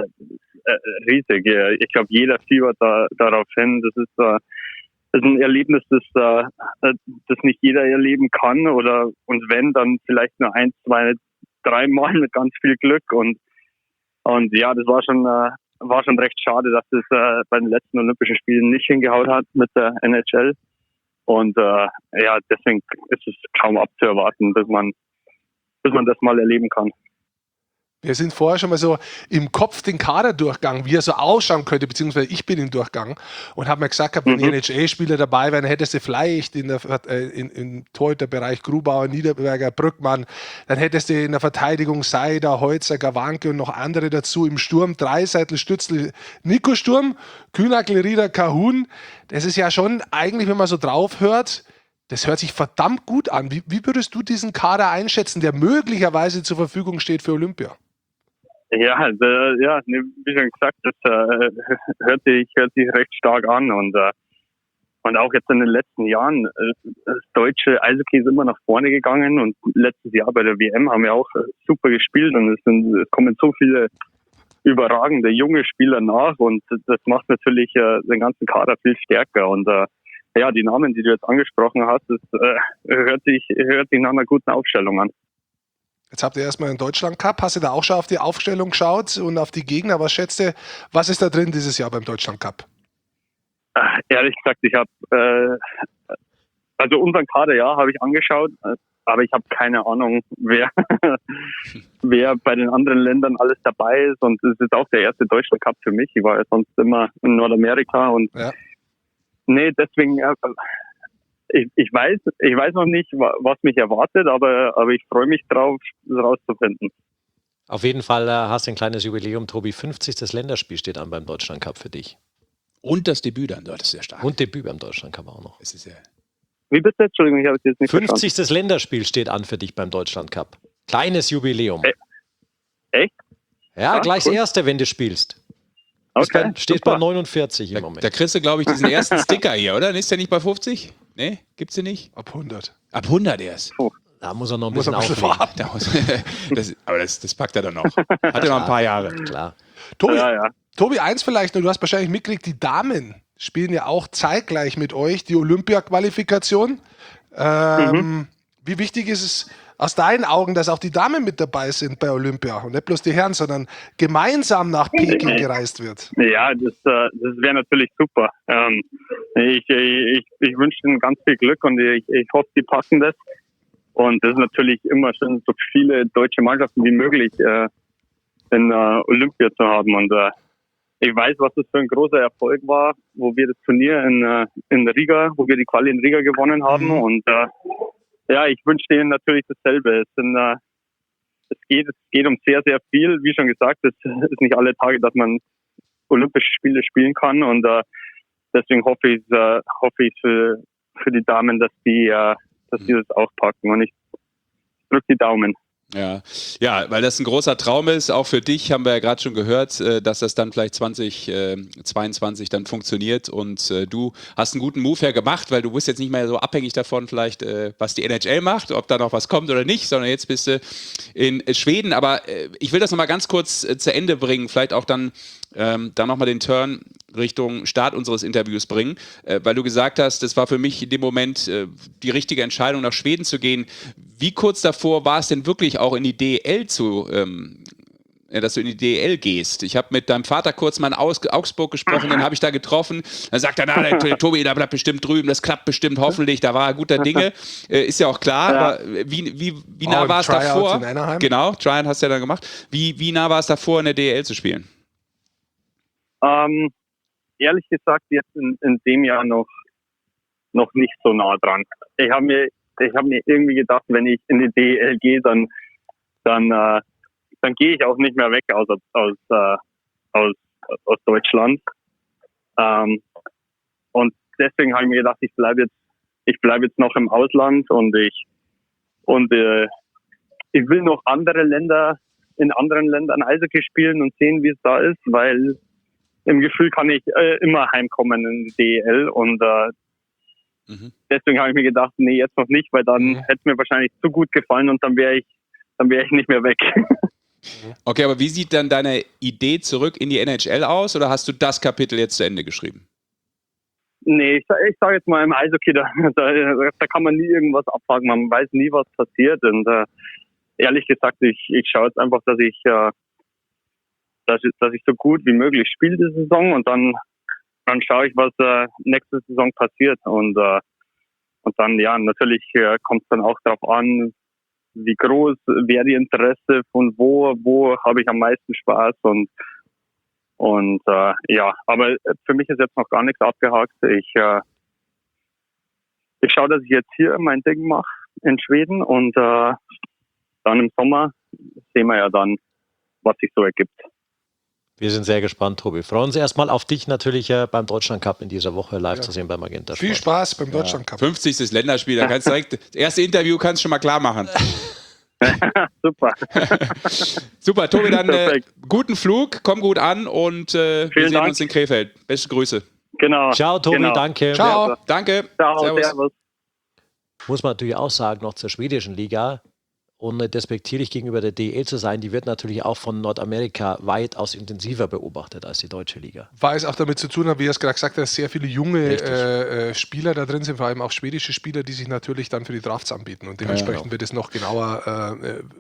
riesig. Ja. Ich glaube, jeder fiebert darauf hin. Das ist ein Erlebnis, das nicht jeder erleben kann und wenn, dann vielleicht nur 1, 2, 3 Mal mit ganz viel Glück und ja, das war schon recht schade, dass es bei den letzten Olympischen Spielen nicht hingehauen hat mit der NHL und ja, deswegen ist es kaum abzuerwarten, bis man das mal erleben kann. Wir sind vorher schon mal so im Kopf den Kader durchgegangen, wie er so ausschauen könnte, beziehungsweise ich bin ihn durchgegangen und habe mir gesagt, wenn die NHL-Spieler dabei wären, hättest du vielleicht im Torhüterbereich Grubauer, Niederberger, Brückmann, dann hättest du in der Verteidigung Seider, Holzer, Gawanke und noch andere dazu, im Sturm Dreiseitel, Stützl, Nico Sturm, Kühnackel, Rieder, Kahun. Das ist ja schon eigentlich, wenn man so drauf hört, das hört sich verdammt gut an. Wie würdest du diesen Kader einschätzen, der möglicherweise zur Verfügung steht für Olympia? Ja, wie schon gesagt, das hört sich recht stark an und auch jetzt in den letzten Jahren, das deutsche Eishockey ist immer nach vorne gegangen und letztes Jahr bei der WM haben wir auch super gespielt und es kommen so viele überragende junge Spieler nach und das macht natürlich den ganzen Kader viel stärker und ja, die Namen, die du jetzt angesprochen hast, das hört sich nach einer guten Aufstellung an. Jetzt habt ihr erstmal einen Deutschland Cup. Hast du da auch schon auf die Aufstellung geschaut und auf die Gegner? Was schätzt du, was ist da drin dieses Jahr beim Deutschland Cup? Ehrlich gesagt, ich habe also unseren Kader habe ich angeschaut, aber ich habe keine Ahnung, wer bei den anderen Ländern alles dabei ist und es ist auch der erste Deutschland Cup für mich. Ich war ja sonst immer in Nordamerika und nee, deswegen ich weiß noch nicht, was mich erwartet, aber ich freue mich drauf, das rauszufinden. Auf jeden Fall hast du ein kleines Jubiläum, Tobi. 50. Länderspiel steht an beim Deutschland Cup für dich. Und das Debüt dann dort ist sehr stark. Und Debüt beim Deutschland Cup auch noch. Es ist ja Wie bitte? Entschuldigung, ich habe es jetzt nicht 50. verstanden. Länderspiel steht an für dich beim Deutschland Cup. Kleines Jubiläum. Echt? Ja, gleich cool. das erste, wenn du spielst. Okay, Steht super. bei 49 im Moment. Da kriegst du, glaube ich, diesen ersten Sticker hier, oder? Ist der nicht bei 50? Nee, gibt's den nicht? Ab 100. Ab 100 erst. Da muss er noch ein Muss bisschen er ein bisschen auflegen. Da muss- aber das packt er dann noch. Hat er noch ein paar Jahre. Klar. Tobi, eins vielleicht noch, du hast wahrscheinlich mitgekriegt, die Damen spielen ja auch zeitgleich mit euch die Olympia-Qualifikation. Wie wichtig ist es aus deinen Augen, dass auch die Damen mit dabei sind bei Olympia und nicht bloß die Herren, sondern gemeinsam nach Peking gereist wird? Ja, das wäre natürlich super. Ich wünsche ihnen ganz viel Glück und ich hoffe, die packen das. Und das ist natürlich immer schön, so viele deutsche Mannschaften wie möglich in Olympia zu haben. Und ich weiß, was das für ein großer Erfolg war, wo wir das Turnier in Riga, wo wir die Quali in Riga gewonnen haben. Und ja, ich wünsche denen natürlich dasselbe. Es geht um sehr, sehr viel. Wie schon gesagt, es ist nicht alle Tage, dass man Olympische Spiele spielen kann. Und deswegen hoffe ich für die Damen, dass die das auch packen. Und ich drücke die Daumen. Ja, weil das ein großer Traum ist, auch für dich, haben wir ja gerade schon gehört, dass das dann vielleicht 2022 dann funktioniert und du hast einen guten Move ja gemacht, weil du bist jetzt nicht mehr so abhängig davon vielleicht, was die NHL macht, ob da noch was kommt oder nicht, sondern jetzt bist du in Schweden, aber ich will das nochmal ganz kurz zu Ende bringen, vielleicht auch dann nochmal den Turn Richtung Start unseres Interviews bringen, weil du gesagt hast, das war für mich in dem Moment die richtige Entscheidung, nach Schweden zu gehen. Wie kurz davor war es denn wirklich auch in die DEL dass du in die DEL gehst? Ich habe mit deinem Vater kurz mal in Augsburg gesprochen, den habe ich da getroffen. Dann sagt er, der Tobi, da bleibt bestimmt drüben, das klappt bestimmt, hoffentlich, da war er guter Dinge. Ist ja auch klar, aber wie nah war es davor? Genau, Tryout hast du ja dann gemacht. Wie nah war es davor, in der DEL zu spielen? Ehrlich gesagt, jetzt in dem Jahr noch nicht so nah dran. Ich habe mir irgendwie gedacht, wenn ich in die DEL gehe, dann gehe ich auch nicht mehr weg aus Deutschland. Und deswegen habe ich mir gedacht, ich bleibe jetzt noch im Ausland und ich will noch in anderen Ländern Eishockey spielen und sehen, wie es da ist, weil im Gefühl kann ich immer heimkommen in die DEL und deswegen habe ich mir gedacht, nee, jetzt noch nicht, weil dann hätte es mir wahrscheinlich zu gut gefallen und dann wäre ich nicht mehr weg. Okay, aber wie sieht dann deine Idee zurück in die NHL aus oder hast du das Kapitel jetzt zu Ende geschrieben? Nee, ich sage jetzt mal im Eishockey, da kann man nie irgendwas abhaken, man weiß nie, was passiert. Und ehrlich gesagt, ich schaue jetzt einfach, dass ich so gut wie möglich spiele diese Saison und dann schaue ich, was nächste Saison passiert. Und dann, ja, natürlich kommt es dann auch darauf an, wie groß wäre die Interesse, von wo habe ich am meisten Spaß und ja, aber für mich ist jetzt noch gar nichts abgehakt. Ich schaue, dass ich jetzt hier mein Ding mache in Schweden und dann im Sommer sehen wir ja dann, was sich so ergibt. Wir sind sehr gespannt, Tobi. Freuen uns erstmal auf dich natürlich beim Deutschland Cup in dieser Woche live zu sehen bei Magenta Sport. Viel Spaß beim Deutschland Cup. 50. Länderspiel, da kannst du direkt, das erste Interview kannst du schon mal klar machen. Super. Super, Tobi, dann guten Flug, komm gut an und wir sehen Dank. uns in Krefeld. Beste Grüße. Genau. Ciao, Tobi, genau. danke. Ciao. Danke. Ciao, Servus. Muss man natürlich auch sagen, noch zur schwedischen Liga, ohne despektierlich gegenüber der DEL zu sein, die wird natürlich auch von Nordamerika weitaus intensiver beobachtet als die deutsche Liga. Weil es auch damit zu tun hat, wie er es gerade gesagt hat, dass sehr viele junge Spieler da drin sind, vor allem auch schwedische Spieler, die sich natürlich dann für die Drafts anbieten. Und dementsprechend wird es noch genauer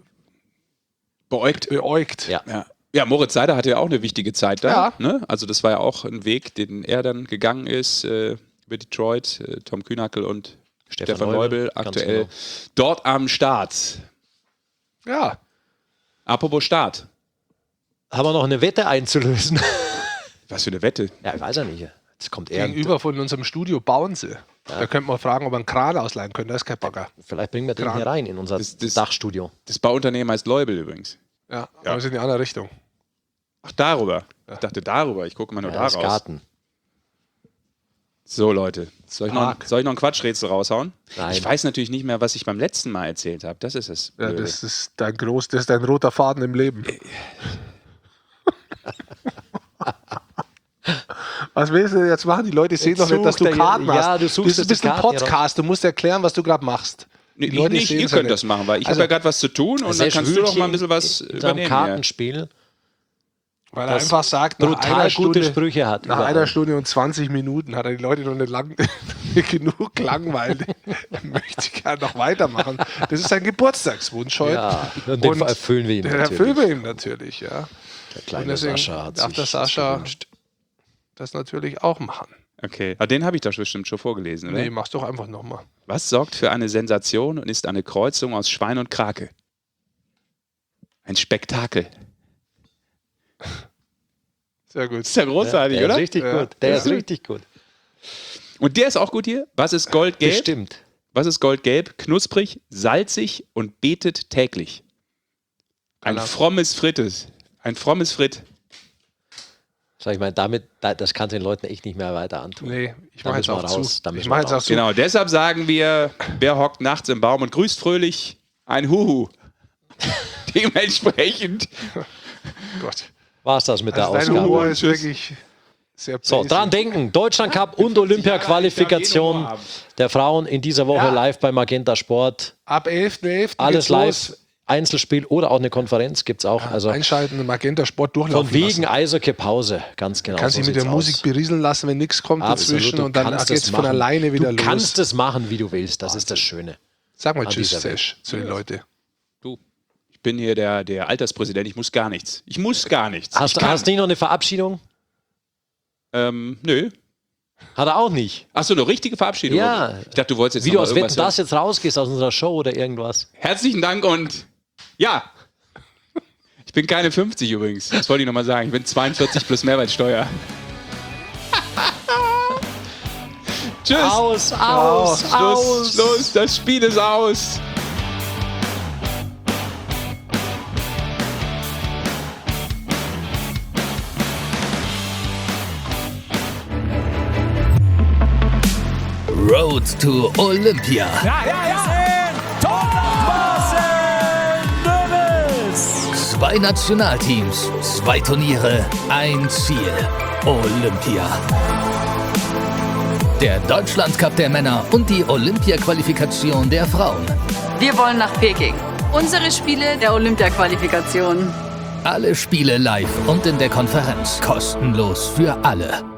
beäugt. Ja. Ja, Moritz Seider hatte ja auch eine wichtige Zeit da. Ja. Ne? Also das war ja auch ein Weg, den er dann gegangen ist über Detroit, Tom Kühnackel und Stefan Neubel aktuell dort am Start. Ja. Apropos Start. Haben wir noch eine Wette einzulösen? Was für eine Wette? Ja, ich weiß ja nicht. Jetzt kommt er. Gegenüber von unserem Studio bauen sie. Da könnte man fragen, ob wir einen Kran ausleihen können. Da ist kein Bagger. Vielleicht bringen wir den hier rein in unser Das- Dachstudio. Das Bauunternehmen heißt Leubel übrigens. Ja, aber wir sind in die andere Richtung. Ach, darüber. Ich dachte darüber. Ich gucke mal nur Ja, das daraus. Garten. So, Leute. Soll ich noch ein Quatschrätsel raushauen? Nein. Ich weiß natürlich nicht mehr, was ich beim letzten Mal erzählt habe. Das ist es. Ja, Blöde. das ist dein roter Faden im Leben. Was willst du jetzt machen? Die Leute sehen doch nicht, dass du sucht er- Karten ja, hast. du suchst Das jetzt bist die ein Karten hier Podcast. Du musst erklären, was du gerade machst. Nee, Die Leute ich nicht, sehen's ihr ja könnt nicht. das machen, weil ich Also, habe ja gerade was zu tun und dann kannst du doch mal ein bisschen was in seinem übernehmen. Ja. Kartenspiel. Weil er Das einfach sagt, nach brutal einer gute Stunde, Sprüche hat. nach überall. einer Stunde und 20 Minuten hat er die Leute noch nicht genug langweilt. Er möchte gerne noch weitermachen. Das ist sein Geburtstagswunsch heute. Ja, und den erfüllen wir ihm Den natürlich. erfüllen wir ihm natürlich, ja. Der Und kleine deswegen Sascha hat darf sich der das Sascha gewünscht. das natürlich auch machen. Okay, aber den habe ich doch bestimmt schon vorgelesen, oder? Nee, mach's doch einfach nochmal. Was sorgt für eine Sensation und ist eine Kreuzung aus Schwein und Krake? Ein Spektakel. Sehr gut. Ist ja großartig, Der oder? ist richtig Ja. gut. Der ist richtig gut. Und der ist auch gut hier. Was ist goldgelb? Bestimmt. Was ist goldgelb? Knusprig, salzig und betet täglich. Ein Keine Ahnung. frommes Frittes. Ein frommes Fritt. Sag ich mal, das kann den Leuten echt nicht mehr weiter antun. Nee, ich Da mache jetzt müssen wir auch raus, zu. da müssen Ich wir mache jetzt auch raus. zu. Genau, deshalb sagen wir, wer hockt nachts im Baum und grüßt fröhlich? Ein Huhu. Dementsprechend. Gott. War's das mit der Also dein Humor Ausgabe? ist wirklich sehr So, basic. dran denken. Deutschland Cup und Olympia-Qualifikation der Frauen in dieser Woche Ja. live bei Magenta Sport. Ab 11.11. Alles geht's live. los. Einzelspiel oder auch eine Konferenz gibt es auch. Also Einschalten, Magenta Sport durchlaufen von wegen lassen. Eishockey-Pause. Ganz genau. Kannst so dich mit der sieht's Musik aus. berieseln lassen, wenn nichts kommt Absolut, dazwischen du und dann kannst geht's es von machen. alleine wieder Du los. kannst es machen, wie du willst. Das ist das Schöne. Sag mal an Tschüss, dieser Sesh, zu den Leuten. Du, ich bin hier der Alterspräsident, ich muss gar nichts. Ich muss gar nichts. Hast du nicht noch eine Verabschiedung? Nö. Hat er auch nicht. Achso, eine richtige Verabschiedung. Ja. Ich dachte, du wolltest jetzt Wie noch du mal aus Wetten, irgendwas das jetzt rausgehst aus unserer Show oder irgendwas. Herzlichen Dank und ja. Ich bin keine 50 übrigens. Das wollte ich nochmal sagen. Ich bin 42 plus Mehrwertsteuer. Tschüss. Aus. Schluss. Das Spiel ist aus. Road to Olympia. Zwei Nationalteams, 2 Turniere, ein Ziel. Olympia. Der Deutschland Cup der Männer und die Olympia-Qualifikation der Frauen. Wir wollen nach Peking. Unsere Spiele der Olympia-Qualifikation. Alle Spiele live und in der Konferenz kostenlos für alle.